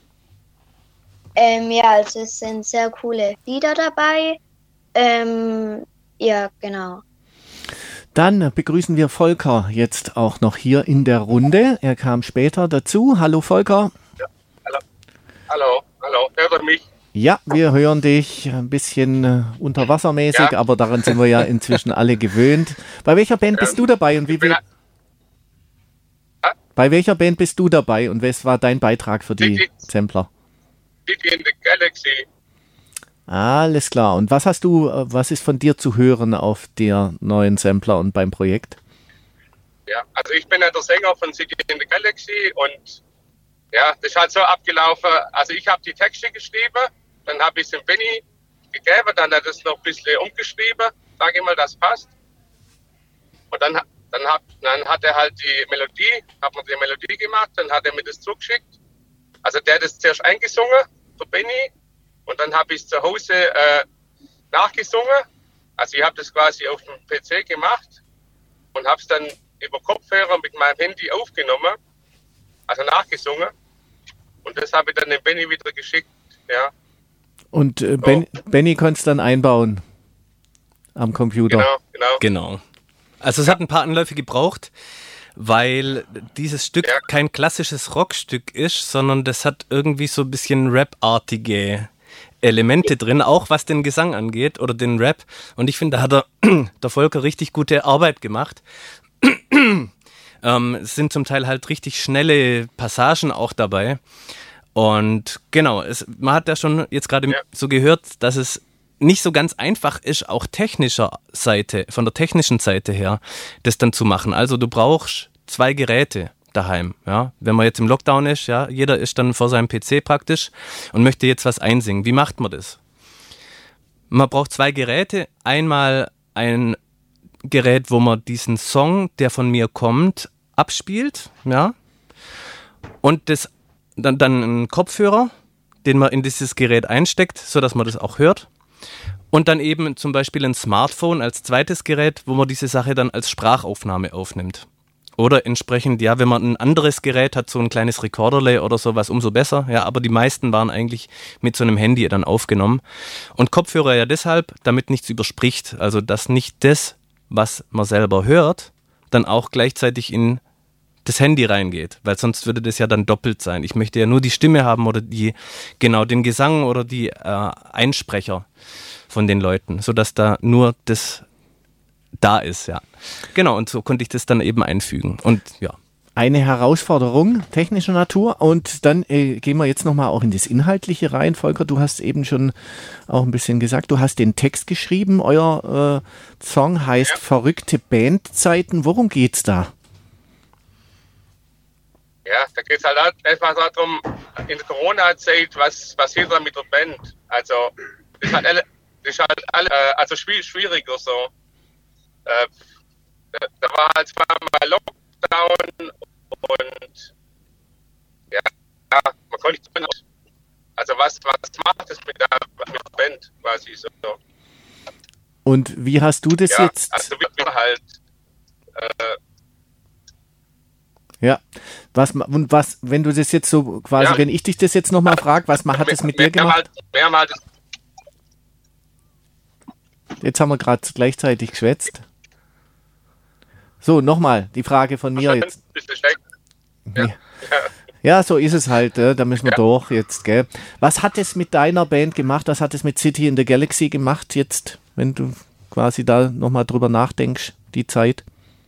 Ähm, ja, also es sind sehr coole Lieder dabei. Ähm, ja, genau. Dann begrüßen wir Volker jetzt auch noch hier in der Runde. Er kam später dazu. Hallo Volker. Ja, hallo, hallo, hallo. Hört ihr mich? Ja, wir hören dich ein bisschen äh, unterwassermäßig, Ja. aber daran sind wir ja inzwischen alle gewöhnt. Bei welcher Band bist du dabei und wie bin viel, Ah? bei welcher Band bist du dabei und was war dein Beitrag für die City. Sampler? City in the Galaxy. Alles klar. Und was hast du, äh, was ist von dir zu hören auf der neuen Sampler und beim Projekt? Ja, also ich bin ja der Sänger von City in the Galaxy und ja, das ist halt so abgelaufen. Also ich habe die Texte geschrieben, dann habe ich es dem Benny gegeben, dann hat er das noch ein bisschen umgeschrieben, sage ich mal, das passt. Und dann, dann, hab, dann hat er halt die Melodie, hat man die Melodie gemacht, dann hat er mir das zugeschickt. Also der hat das zuerst eingesungen, der Benny, und dann habe ich es zu Hause äh, nachgesungen. Also ich habe das quasi auf dem P C gemacht und habe es dann über Kopfhörer mit meinem Handy aufgenommen, also nachgesungen. Und das habe ich dann dem Benny wieder geschickt, ja. Und äh, ben, Oh. Benny konnte es dann einbauen am Computer. Genau, genau. Genau. Also es hat ein paar Anläufe gebraucht, weil dieses Stück Ja. kein klassisches Rockstück ist, sondern das hat irgendwie so ein bisschen Rap-artige Elemente drin, auch was den Gesang angeht oder den Rap. Und ich finde, da hat der, der Volker richtig gute Arbeit gemacht. ähm, es sind zum Teil halt richtig schnelle Passagen auch dabei. Und genau, es, man hat ja schon jetzt gerade Ja. so gehört, dass es nicht so ganz einfach ist, auch technischer Seite, von der technischen Seite her, das dann zu machen. Also du brauchst zwei Geräte daheim, ja. Wenn man jetzt im Lockdown ist, ja, jeder ist dann vor seinem P C praktisch und möchte jetzt was einsingen. Wie macht man das? Man braucht zwei Geräte. Einmal ein Gerät, wo man diesen Song, der von mir kommt, abspielt, ja. Und das dann, dann einen Kopfhörer, den man in dieses Gerät einsteckt, sodass man das auch hört. Und dann eben zum Beispiel ein Smartphone als zweites Gerät, wo man diese Sache dann als Sprachaufnahme aufnimmt. Oder entsprechend, ja, wenn man ein anderes Gerät hat, so ein kleines Recorderle oder sowas, umso besser. Ja, aber die meisten waren eigentlich mit so einem Handy dann aufgenommen. Und Kopfhörer ja deshalb, damit nichts überspricht. Also, dass nicht das, was man selber hört, dann auch gleichzeitig in das Handy reingeht. Weil sonst würde das ja dann doppelt sein. Ich möchte ja nur die Stimme haben oder die, genau, den Gesang oder die äh, Einsprecher von den Leuten, sodass da nur das da ist, ja. Genau, und so konnte ich das dann eben einfügen. Und ja. Eine Herausforderung technischer Natur. Und dann äh, gehen wir jetzt nochmal auch in das Inhaltliche rein. Volker, du hast eben schon auch ein bisschen gesagt, du hast den Text geschrieben. Euer äh, Song heißt ja. Verrückte Bandzeiten. Worum geht's da? Ja, da geht es halt einfach darum, in der Corona-Zeit, was passiert da mit der Band? Also, das ist halt, alle, das ist halt alle, also schwieriger so. Äh, da war halt zweimal Lockdown und ja, man konnte nicht. Also was, was macht es mit der, mit der Band quasi so? Und wie hast du das ja, jetzt? Also wir halt äh, ja, was und was, wenn du das jetzt so quasi, ja, wenn ich dich das jetzt nochmal frage, was hat das mit dir gemacht? Halt, wir haben halt Jetzt haben wir gerade gleichzeitig geschwätzt. So, nochmal die Frage von mir jetzt. Ja. Ja, so ist es halt, äh, da müssen wir ja. durch jetzt, gell. Was hat es mit deiner Band gemacht? Was hat es mit City in the Galaxy gemacht jetzt, wenn du quasi da nochmal drüber nachdenkst, die Zeit?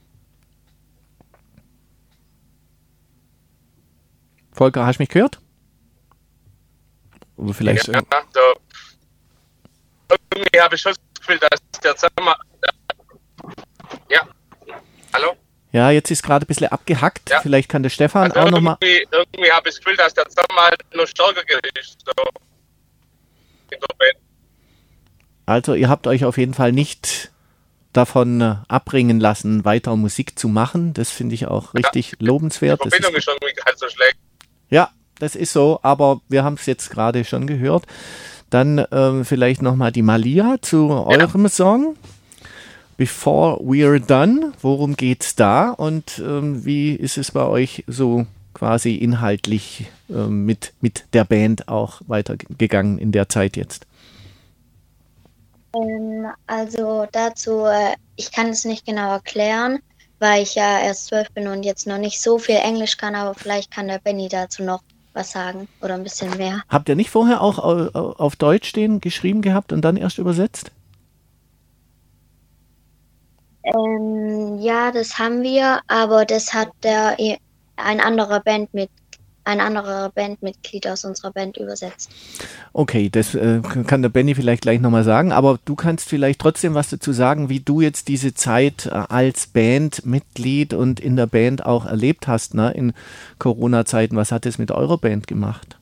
Volker, hast du mich gehört? Oder vielleicht... Ja, so. Irgendwie habe ich schon das Gefühl, dass der Sommer... Ja, hallo? Ja, jetzt ist gerade ein bisschen abgehackt. Ja. Vielleicht kann der Stefan also auch nochmal... Irgendwie, irgendwie habe ich das Gefühl, dass der Sommer halt noch stärker ist. So. In der Band. Also ihr habt euch auf jeden Fall nicht davon äh, abbringen lassen, weiter Musik zu machen. Das finde ich auch richtig ja. lobenswert. Die Verbindung das ist, ist schon halt so schlecht. Ja, das ist so, aber wir haben es jetzt gerade schon gehört. Dann ähm, vielleicht nochmal die Malia zu eurem ja. Song. Before We're Done. Worum geht's da und ähm, wie ist es bei euch so quasi inhaltlich ähm, mit, mit der Band auch weitergegangen in der Zeit jetzt? Ähm, also dazu, äh, ich kann es nicht genau erklären, weil ich ja erst zwölf bin und jetzt noch nicht so viel Englisch kann, aber vielleicht kann der Benny dazu noch was sagen oder ein bisschen mehr. Habt ihr nicht vorher auch auf Deutsch stehen geschrieben gehabt und dann erst übersetzt? Ähm, ja, das haben wir, aber das hat der ein anderer Band mit ein anderer Bandmitglied aus unserer Band übersetzt. Okay, das äh, kann der Benny vielleicht gleich nochmal sagen, aber du kannst vielleicht trotzdem was dazu sagen, wie du jetzt diese Zeit äh, als Bandmitglied und in der Band auch erlebt hast, ne, in Corona-Zeiten. Was hat es mit eurer Band gemacht?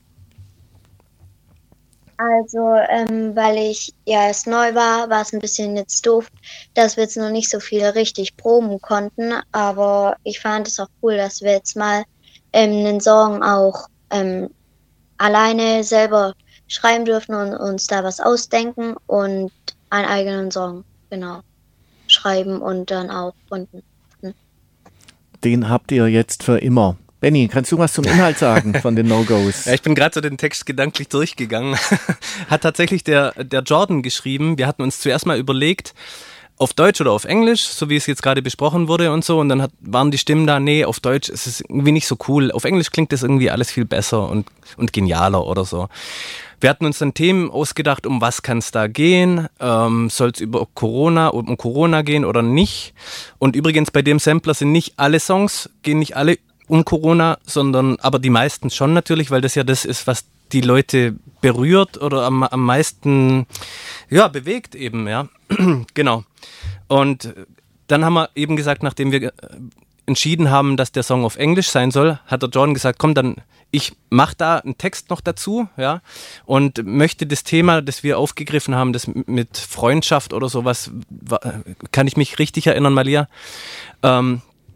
Also, ähm, weil ich ja erst neu war, war es ein bisschen jetzt doof, dass wir jetzt noch nicht so viel richtig proben konnten, aber ich fand es auch cool, dass wir jetzt mal ähm, einen Song auch ähm, alleine selber schreiben dürfen und uns da was ausdenken und einen eigenen Song, genau, schreiben und dann auch gründen. Hm. Den habt ihr jetzt für immer. Benny, kannst du was zum Inhalt sagen von den No-Gos? Ja, ich bin gerade so den Text gedanklich durchgegangen. Hat tatsächlich der, der Jordan geschrieben. Wir hatten uns zuerst mal überlegt, auf Deutsch oder auf Englisch, so wie es jetzt gerade besprochen wurde und so. Und dann hat, waren die Stimmen da, nee, auf Deutsch ist es irgendwie nicht so cool. Auf Englisch klingt das irgendwie alles viel besser und, und genialer oder so. Wir hatten uns dann Themen ausgedacht, um was kann es da gehen? Ähm, soll es über Corona, um Corona gehen oder nicht? Und übrigens bei dem Sampler sind nicht alle Songs, gehen nicht alle um Corona, sondern aber die meisten schon natürlich, weil das ja das ist, was die Leute berührt oder am, am meisten ja, bewegt eben, ja. Genau. Und dann haben wir eben gesagt, nachdem wir entschieden haben, dass der Song auf Englisch sein soll, hat der Jordan gesagt, komm, dann ich mache da einen Text noch dazu, ja, und möchte das Thema, das wir aufgegriffen haben, das mit Freundschaft oder sowas, kann ich mich richtig erinnern, Malia, ähm,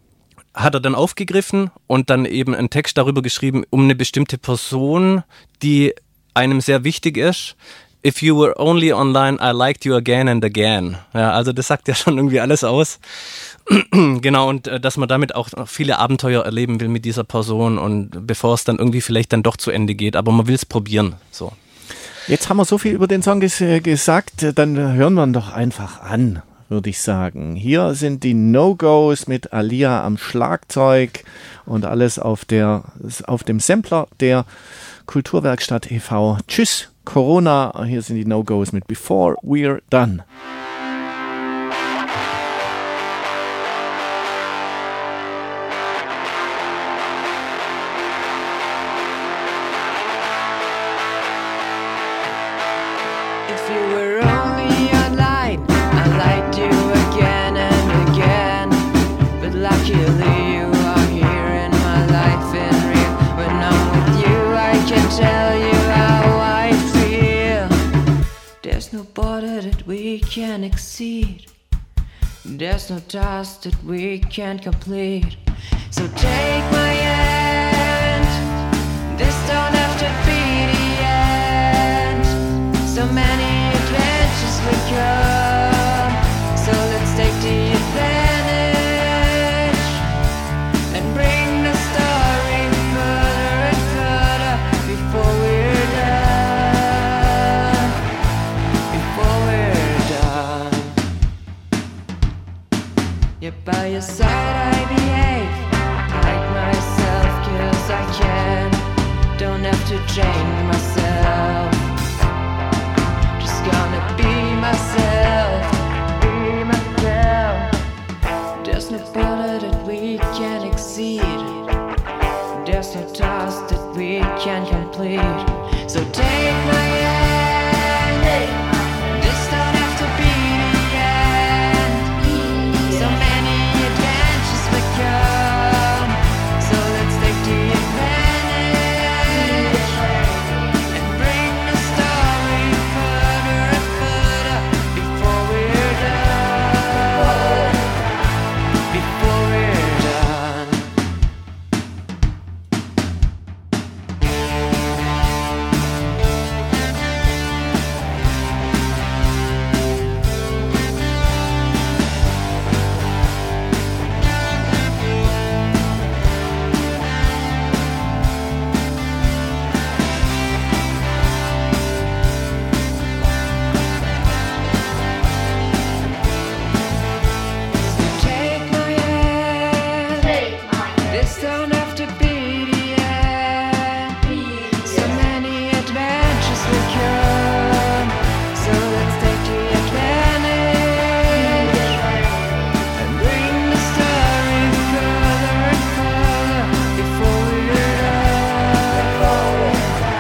hat er dann aufgegriffen und dann eben einen Text darüber geschrieben, um eine bestimmte Person, die einem sehr wichtig ist. If you were only online, I liked you again and again. Ja, also das sagt ja schon irgendwie alles aus. Genau, und äh, dass man damit auch noch viele Abenteuer erleben will mit dieser Person und bevor es dann irgendwie vielleicht dann doch zu Ende geht, aber man will es probieren, so. Jetzt haben wir so viel über den Song ges- gesagt, dann hören wir ihn doch einfach an, würde ich sagen. Hier sind die No-Gos mit Alia am Schlagzeug und alles auf der, auf dem Sampler der Kulturwerkstatt e V. Tschüss, Corona. Hier sind die No-Gos mit Before We're Done. If you were only online, I liked you again and again. But luckily you are here in my life in real. When I'm with you, I can tell you how I feel. There's no border that we can exceed. There's no task that we can't complete. So take my hand. This don't have to be the end. So many adventures we come, so let's take the advantage and bring the story further and further before we're done, before we're done. Yeah, by your side I behave like myself, 'cause I can, don't have to change myself. Gonna be myself, be myself. There's no border that we can exceed. There's no task that we can complete. So take my hand. This don't have to be the end. So many adventures we come. So let's take the advantage and bring the story further and further before we're done. Before we're done. So take my hand. This don't have to be the end. So many adventures will come. So let's take the advantage and bring the story further and further before we're done.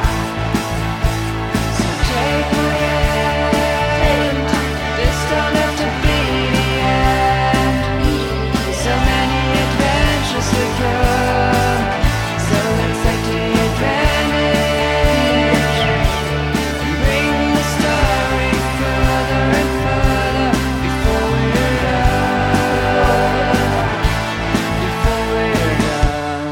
So take my hand. This don't have to be the end. So many adventures will come. So let's take the advantage and bring the story further and further before we're done. Before we're done.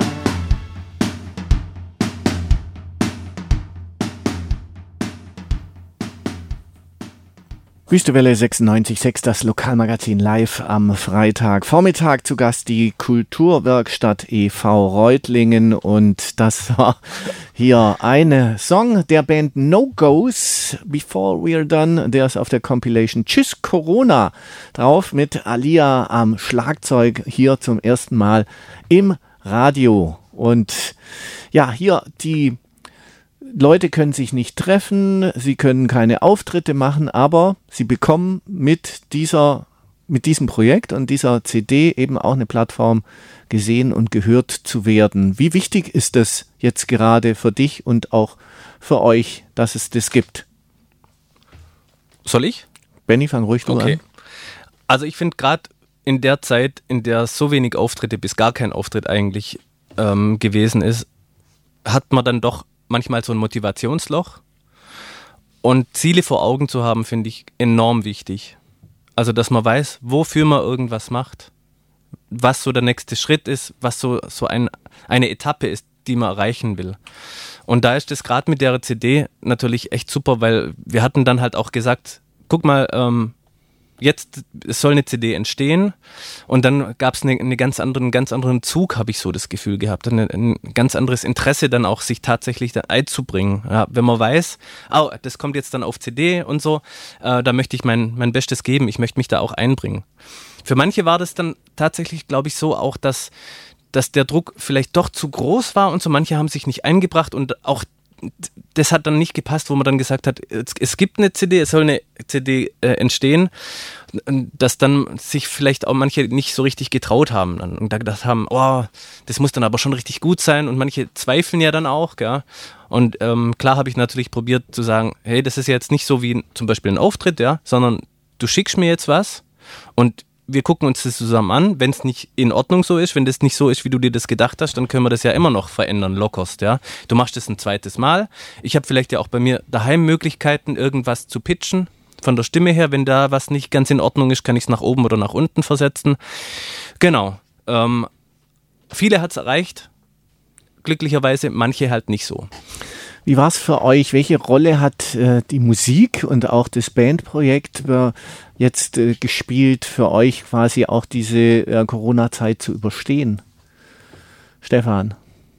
Wüstewelle sechsundneunzig Komma sechs, das Lokalmagazin live am Freitag. Vormittag zu Gast die Kulturwerkstatt e V Reutlingen und das war hier eine Song der Band No-Gos, Before We're Done, der ist auf der Compilation Tschüss Corona drauf mit Alia am Schlagzeug hier zum ersten Mal im Radio. Und ja, hier die Leute können sich nicht treffen, sie können keine Auftritte machen, aber sie bekommen mit dieser, mit diesem Projekt und dieser C D eben auch eine Plattform gesehen und gehört zu werden. Wie wichtig ist das jetzt gerade für dich und auch für euch, dass es das gibt? Soll ich? Benni, fang ruhig du Okay. an. Also ich finde gerade in der Zeit, in der so wenig Auftritte bis gar kein Auftritt eigentlich ähm, gewesen ist, hat man dann doch manchmal so ein Motivationsloch. Und Ziele vor Augen zu haben, finde ich enorm wichtig. Also, dass man weiß, wofür man irgendwas macht. was so der nächste Schritt ist, was so, so ein, eine Etappe ist, die man erreichen will. Und da ist es gerade mit der C D natürlich echt super, weil wir hatten dann halt auch gesagt, guck mal, ähm, jetzt es soll eine C D entstehen und dann gab es eine, eine ganz anderen, einen ganz anderen Zug, habe ich so das Gefühl gehabt, eine, ein ganz anderes Interesse dann auch, sich tatsächlich dann einzubringen. Ja, wenn man weiß, oh, das kommt jetzt dann auf C D und so, äh, da möchte ich mein, mein Bestes geben, ich möchte mich da auch einbringen. Für manche war das dann tatsächlich, glaube ich, so auch, dass dass der Druck vielleicht doch zu groß war und so manche haben sich nicht eingebracht und auch das hat dann nicht gepasst, wo man dann gesagt hat, es, es gibt eine C D, es soll eine C D äh, entstehen, dass dann sich vielleicht auch manche nicht so richtig getraut haben und da gedacht haben, oh, das muss dann aber schon richtig gut sein und manche zweifeln ja dann auch, gell? Und ähm, klar habe ich natürlich probiert zu sagen, hey, das ist jetzt nicht so wie zum Beispiel ein Auftritt, ja, sondern du schickst mir jetzt was und wir gucken uns das zusammen an, wenn es nicht in Ordnung so ist, wenn das nicht so ist, wie du dir das gedacht hast, dann können wir das ja immer noch verändern, lockerst, ja. Du machst das ein zweites Mal. Ich habe vielleicht ja auch bei mir daheim Möglichkeiten, irgendwas zu pitchen, von der Stimme her, wenn da was nicht ganz in Ordnung ist, kann ich es nach oben oder nach unten versetzen. Genau. Ähm, viele hat es erreicht, glücklicherweise, manche halt nicht so. Wie war es für euch? Welche Rolle hat äh, die Musik und auch das Bandprojekt äh, jetzt äh, gespielt, für euch quasi auch diese äh, Corona-Zeit zu überstehen? Stefan?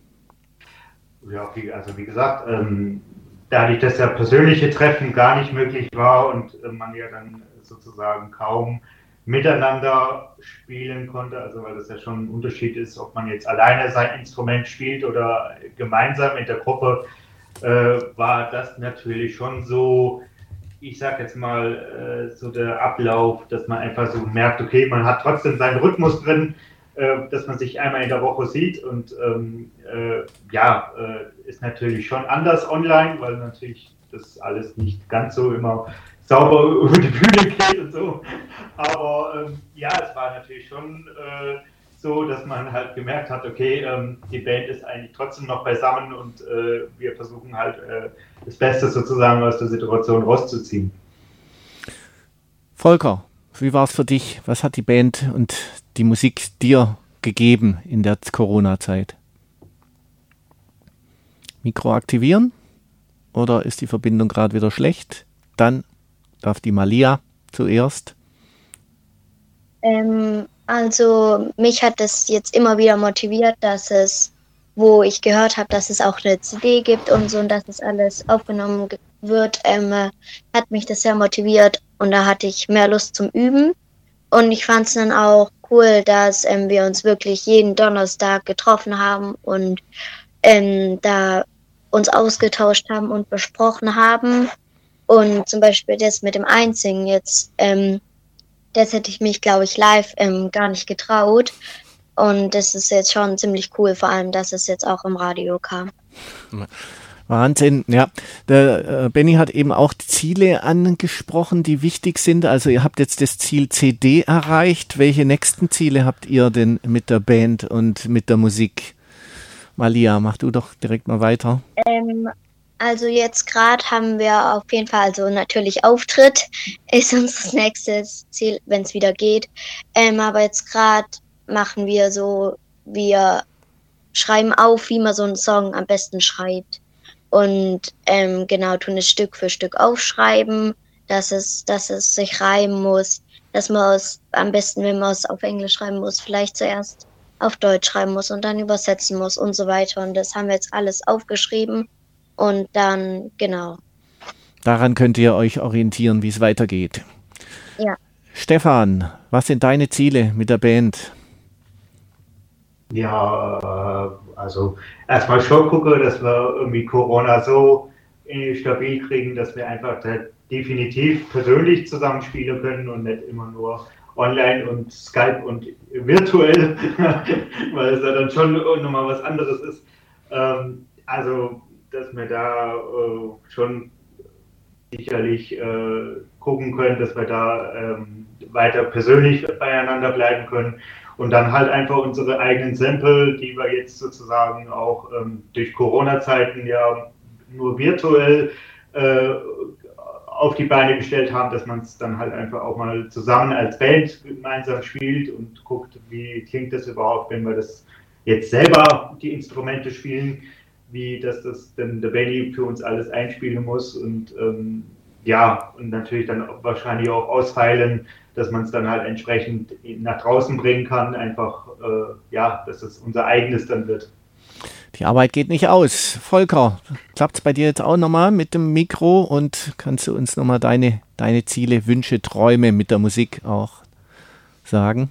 Ja, wie, also wie gesagt, ähm, dadurch, dass ja persönliche Treffen gar nicht möglich war und äh, man ja dann sozusagen kaum miteinander spielen konnte, also weil das ja schon ein Unterschied ist, ob man jetzt alleine sein Instrument spielt oder gemeinsam in der Gruppe, äh, war das natürlich schon so, ich sag jetzt mal, äh, so der Ablauf, dass man einfach so merkt, okay, man hat trotzdem seinen Rhythmus drin, äh, dass man sich einmal in der Woche sieht und ähm, äh, ja, äh, ist natürlich schon anders online, weil natürlich das alles nicht ganz so immer sauber über die Bühne geht und so, aber ähm, ja, es war natürlich schon äh, so, dass man halt gemerkt hat, okay, ähm, die Band ist eigentlich trotzdem noch beisammen und äh, wir versuchen halt äh, das Beste sozusagen aus der Situation rauszuziehen. Volker, wie war es für dich? Was hat die Band und die Musik dir gegeben in der Corona-Zeit? Mikro aktivieren? Oder ist die Verbindung gerade wieder schlecht? Dann darf die Malia zuerst. Ähm, also mich hat es jetzt immer wieder motiviert, dass es, wo ich gehört habe, dass es auch eine C D gibt und so und dass es alles aufgenommen wird, ähm, hat mich das sehr motiviert und da hatte ich mehr Lust zum Üben und ich fand es dann auch cool, dass ähm, wir uns wirklich jeden Donnerstag getroffen haben und ähm, da uns ausgetauscht haben und besprochen haben und zum Beispiel das mit dem Einsingen jetzt, ähm, das hätte ich mich, glaube ich, live ähm, gar nicht getraut. Und das ist jetzt schon ziemlich cool, vor allem, dass es jetzt auch im Radio kam. Wahnsinn, ja. Der äh, Benny hat eben auch die Ziele angesprochen, die wichtig sind. Also ihr habt jetzt das Ziel C D erreicht. Welche nächsten Ziele habt ihr denn mit der Band und mit der Musik? Malia, mach du doch direkt mal weiter. Ähm, Also jetzt gerade haben wir auf jeden Fall, also natürlich Auftritt ist unser nächstes Ziel, wenn es wieder geht. Ähm, aber jetzt gerade machen wir so, wir schreiben auf, wie man so einen Song am besten schreibt. Und ähm, genau, tun es Stück für Stück aufschreiben, dass es, dass es sich reimen muss, dass man es am besten, wenn man es auf Englisch schreiben muss, vielleicht zuerst auf Deutsch schreiben muss und dann übersetzen muss und so weiter. Und das haben wir jetzt alles aufgeschrieben. Und dann, genau. Daran könnt ihr euch orientieren, wie es weitergeht. Ja. Stefan, was sind deine Ziele mit der Band? Ja, äh, also erstmal schon gucke, dass wir irgendwie Corona so äh, stabil kriegen, dass wir einfach definitiv persönlich zusammenspielen können und nicht immer nur online und Skype und virtuell, weil es ja dann schon nochmal was anderes ist. Ähm, also dass wir da äh, schon sicherlich äh, gucken können, dass wir da ähm, weiter persönlich beieinander bleiben können und dann halt einfach unsere eigenen Sample, die wir jetzt sozusagen auch ähm, durch Corona-Zeiten ja nur virtuell äh, auf die Beine gestellt haben, dass man es dann halt einfach auch mal zusammen als Band gemeinsam spielt und guckt, wie klingt das überhaupt, wenn wir das jetzt selber die Instrumente spielen, wie dass das dann der Benny für uns alles einspielen muss und ähm, ja, und natürlich dann wahrscheinlich auch ausfeilen, dass man es dann halt entsprechend nach draußen bringen kann, einfach, äh, ja, dass es unser eigenes dann wird. Die Arbeit geht nicht aus. Volker, klappt es bei dir jetzt auch nochmal mit dem Mikro und kannst du uns nochmal deine, deine Ziele, Wünsche, Träume mit der Musik auch sagen?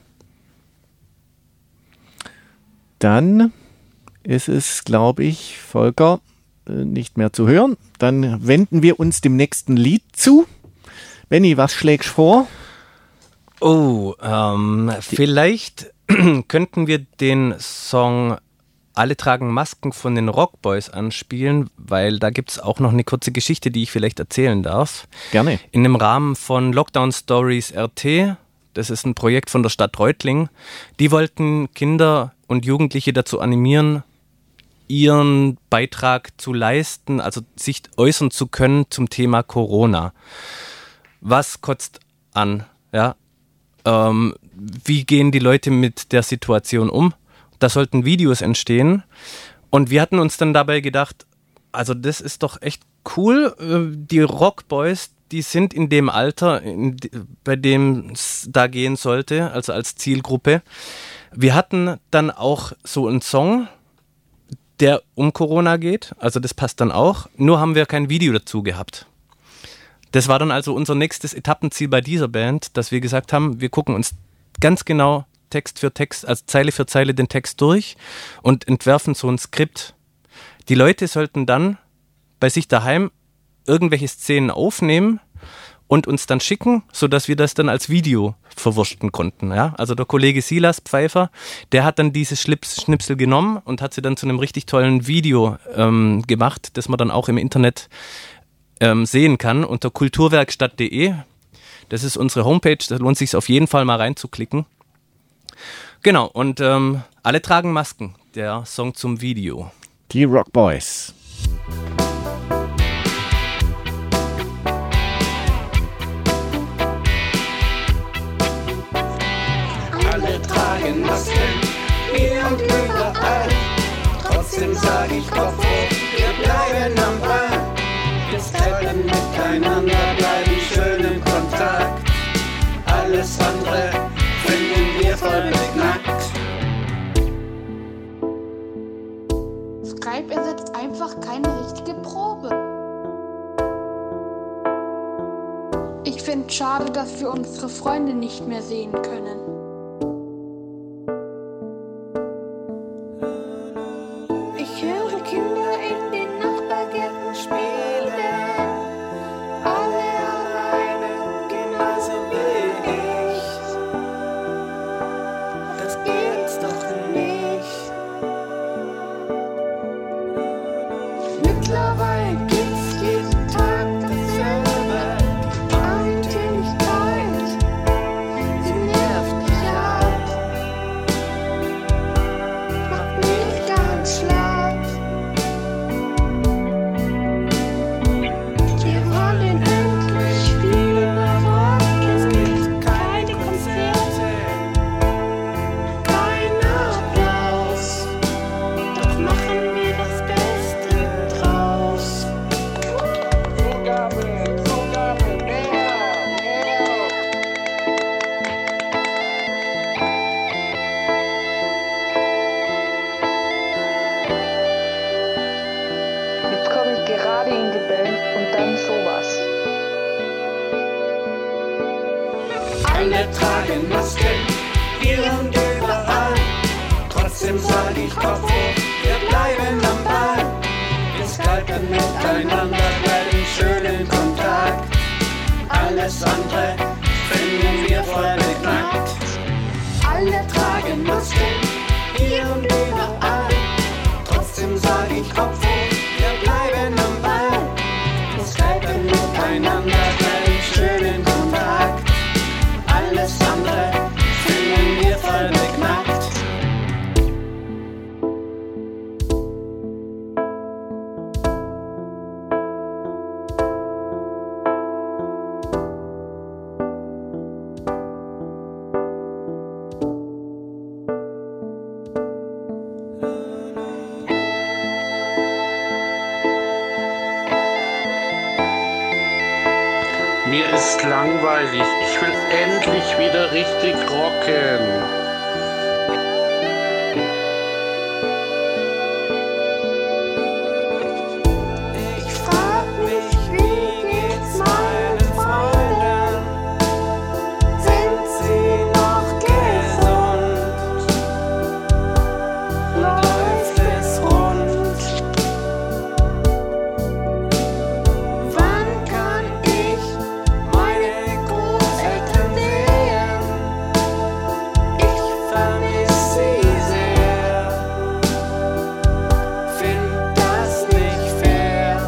Dann ist es, glaube ich, Volker, nicht mehr zu hören. Dann wenden wir uns dem nächsten Lied zu. Benni, was schlägst du vor? Oh, ähm, vielleicht könnten wir den Song Alle tragen Masken von den Rockboys anspielen, weil da gibt es auch noch eine kurze Geschichte, die ich vielleicht erzählen darf. Gerne. In dem Rahmen von Lockdown Stories R T, das ist ein Projekt von der Stadt Reutlingen, die wollten Kinder und Jugendliche dazu animieren, ihren Beitrag zu leisten, also sich äußern zu können zum Thema Corona. Was kotzt an? Ja? Ähm, wie gehen die Leute mit der Situation um? Da sollten Videos entstehen. Und wir hatten uns dann dabei gedacht, also das ist doch echt cool. Die Rockboys, die sind in dem Alter, in, bei dem es da gehen sollte, also als Zielgruppe. Wir hatten dann auch so einen Song, der um Corona geht, also das passt dann auch, nur haben wir kein Video dazu gehabt. Das war dann also unser nächstes Etappenziel bei dieser Band, dass wir gesagt haben, wir gucken uns ganz genau Text für Text, also Zeile für Zeile den Text durch und entwerfen so ein Skript. Die Leute sollten dann bei sich daheim irgendwelche Szenen aufnehmen und uns dann schicken, sodass wir das dann als Video verwurschten konnten. Ja? Also der Kollege Silas Pfeiffer, der hat dann dieses Schlips, Schnipsel genommen und hat sie dann zu einem richtig tollen Video ähm, gemacht, das man dann auch im Internet ähm, sehen kann unter kulturwerkstatt punkt de. Das ist unsere Homepage, da lohnt es sich auf jeden Fall mal reinzuklicken. Genau, und ähm, alle tragen Masken, der Song zum Video. Die Rockboys. Alle tragen Masken, hier und überall. Trotzdem sag ich Kopf hoch, wir bleiben am Ball. Wir steppen miteinander, bleiben schön im Kontakt. Alles andere finden wir voll beknackt. Skype ersetzt einfach keine richtige Probe. Ich finde schade, dass wir unsere Freunde nicht mehr sehen können. Ich höre Kinder in den Nachbargärten spielen. Alle alleine, genauso wie ich. Das gibt's doch nicht. Mittlerweile gibt's jeden Tag dasselbe. Die Eintönnigkeit, sie nervt mich ab. Macht mich ganz schlapp. Wir wollen endlich wieder Rock. Es gibt keine Konzerte, kein Applaus. Doch machen wir das Beste draus. Zugabe, Zugabe, mehr, mehr. Jetzt komme ich gerade in die Band und dann sowas. Alle tragen Masken, hier und überall. Trotzdem sag ich Kopf hoch, wir bleiben am Ball. Wir skypen miteinander, bleiben schön in Kontakt. Alles andere finden wir voll beknackt. Alle tragen Masken, hier und überall. Trotzdem sag ich Kopf hoch, wir bleiben am Ball. Wir skypen miteinander, bleiben schön in Kontakt. Alles andere finden wir voll beknackt. langweilig. Ich will endlich wieder richtig rocken. Ich frag mich, wie geht's meinen Freunden? Sind sie noch gesund? Läuft es rund? Wann kann ich meine Großeltern sehen? Ich vermisse sie sehr. Find das nicht fair.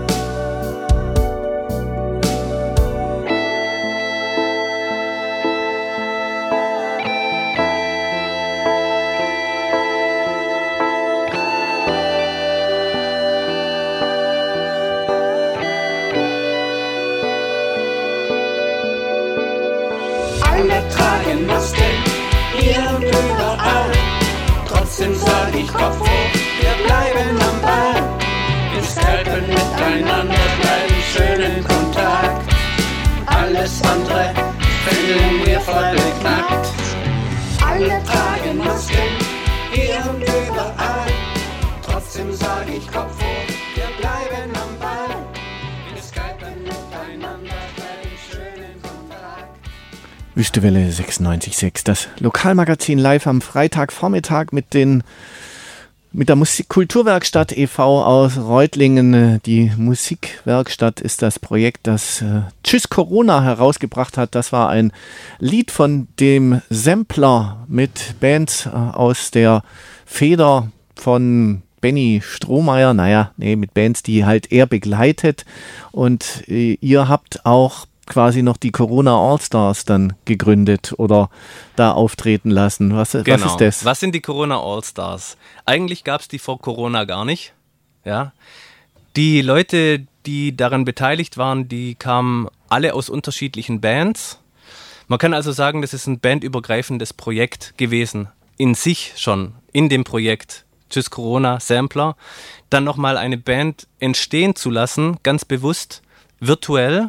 Alle tragen Masken, hier und überall. Trotzdem sag ich Kopf hoch, wir bleiben am Ball. Wir skypen miteinander, bleiben schön in Kontakt. Alles andere finden wir voll beknackt. Alle tragen Masken, hier und überall. Trotzdem sag ich Kopf hoch, wir bleiben am Ball. Wir skypen miteinander, bleiben schön in Kontakt. Wüstewelle sechsundneunzig Komma sechs, das Lokalmagazin live am Freitagvormittag mit den mit der Musik Kulturwerkstatt e V aus Reutlingen. Die Musikwerkstatt ist das Projekt, das äh, Tschüss Corona herausgebracht hat. Das war ein Lied von dem Sampler mit Bands äh, aus der Feder von Benny Strohmeier. Naja, nee, mit Bands, die halt er begleitet. Und äh, ihr habt auch quasi noch die Corona All-Stars dann gegründet oder da auftreten lassen. Was, Genau. was ist das? Was sind die Corona All-Stars? Eigentlich gab es die vor Corona gar nicht. Ja. Die Leute, die daran beteiligt waren, die kamen alle aus unterschiedlichen Bands. Man kann also sagen, das ist ein bandübergreifendes Projekt gewesen. In sich schon, in dem Projekt Tschüss Corona Sampler. Dann nochmal eine Band entstehen zu lassen, ganz bewusst, virtuell,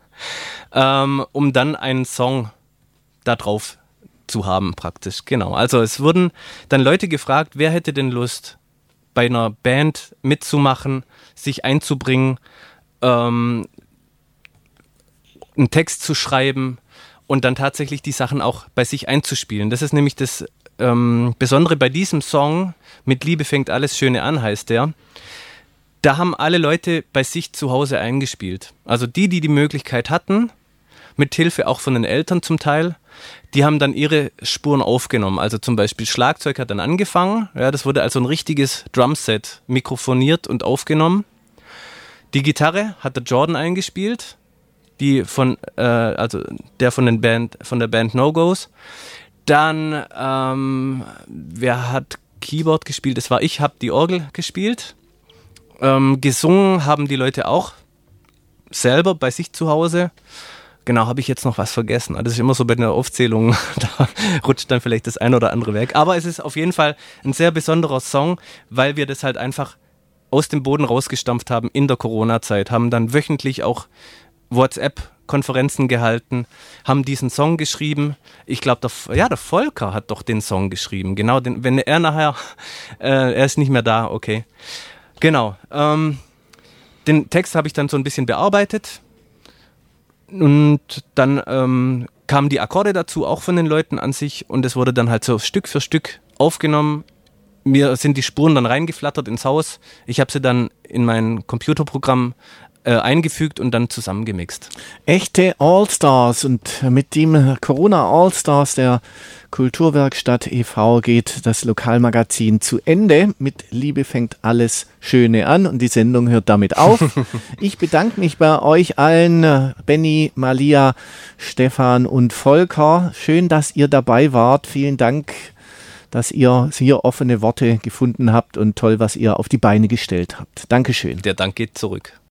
ähm, um dann einen Song da drauf zu haben praktisch. Genau. Also es wurden dann Leute gefragt, wer hätte denn Lust, bei einer Band mitzumachen, sich einzubringen, ähm, einen Text zu schreiben und dann tatsächlich die Sachen auch bei sich einzuspielen. Das ist nämlich das ähm, Besondere bei diesem Song, mit Liebe fängt alles Schöne an, heißt der. Da haben alle Leute bei sich zu Hause eingespielt. Also die, die die Möglichkeit hatten, mit Hilfe auch von den Eltern zum Teil, die haben dann ihre Spuren aufgenommen. Also zum Beispiel Schlagzeug hat dann angefangen. Ja, das wurde also ein richtiges Drumset mikrofoniert und aufgenommen. Die Gitarre hat der Jordan eingespielt, die von, äh, also der von, den Band, von der Band No-Gos. Dann, ähm, wer hat Keyboard gespielt? Das war ich, habe die Orgel gespielt. Ähm, gesungen haben die Leute auch selber bei sich zu Hause. Genau, habe ich jetzt noch was vergessen? Das ist immer so bei einer Aufzählung, da rutscht dann vielleicht das eine oder andere weg. Aber es ist auf jeden Fall ein sehr besonderer Song, weil wir das halt einfach aus dem Boden rausgestampft haben in der Corona-Zeit, haben dann wöchentlich auch WhatsApp-Konferenzen gehalten, haben diesen Song geschrieben. Ich glaube, der, ja, der Volker hat doch den Song geschrieben. Genau, den, wenn er nachher, äh, er ist nicht mehr da, okay. Genau. Ähm, den Text habe ich dann so ein bisschen bearbeitet und dann ähm, kamen die Akkorde dazu, auch von den Leuten an sich, und es wurde dann halt so Stück für Stück aufgenommen. Mir sind die Spuren dann reingeflattert ins Haus. Ich habe sie dann in mein Computerprogramm äh, eingefügt und dann zusammengemixt. Echte All-Stars, und mit dem Corona All-Stars der Kulturwerkstatt e V geht das Lokalmagazin zu Ende. Mit Liebe fängt alles Schöne an, und die Sendung hört damit auf. Ich bedanke mich bei euch allen, Benny, Malia, Stefan und Volker. Schön, dass ihr dabei wart. Vielen Dank, dass ihr hier offene Worte gefunden habt, und toll, was ihr auf die Beine gestellt habt. Dankeschön. Der Dank geht zurück.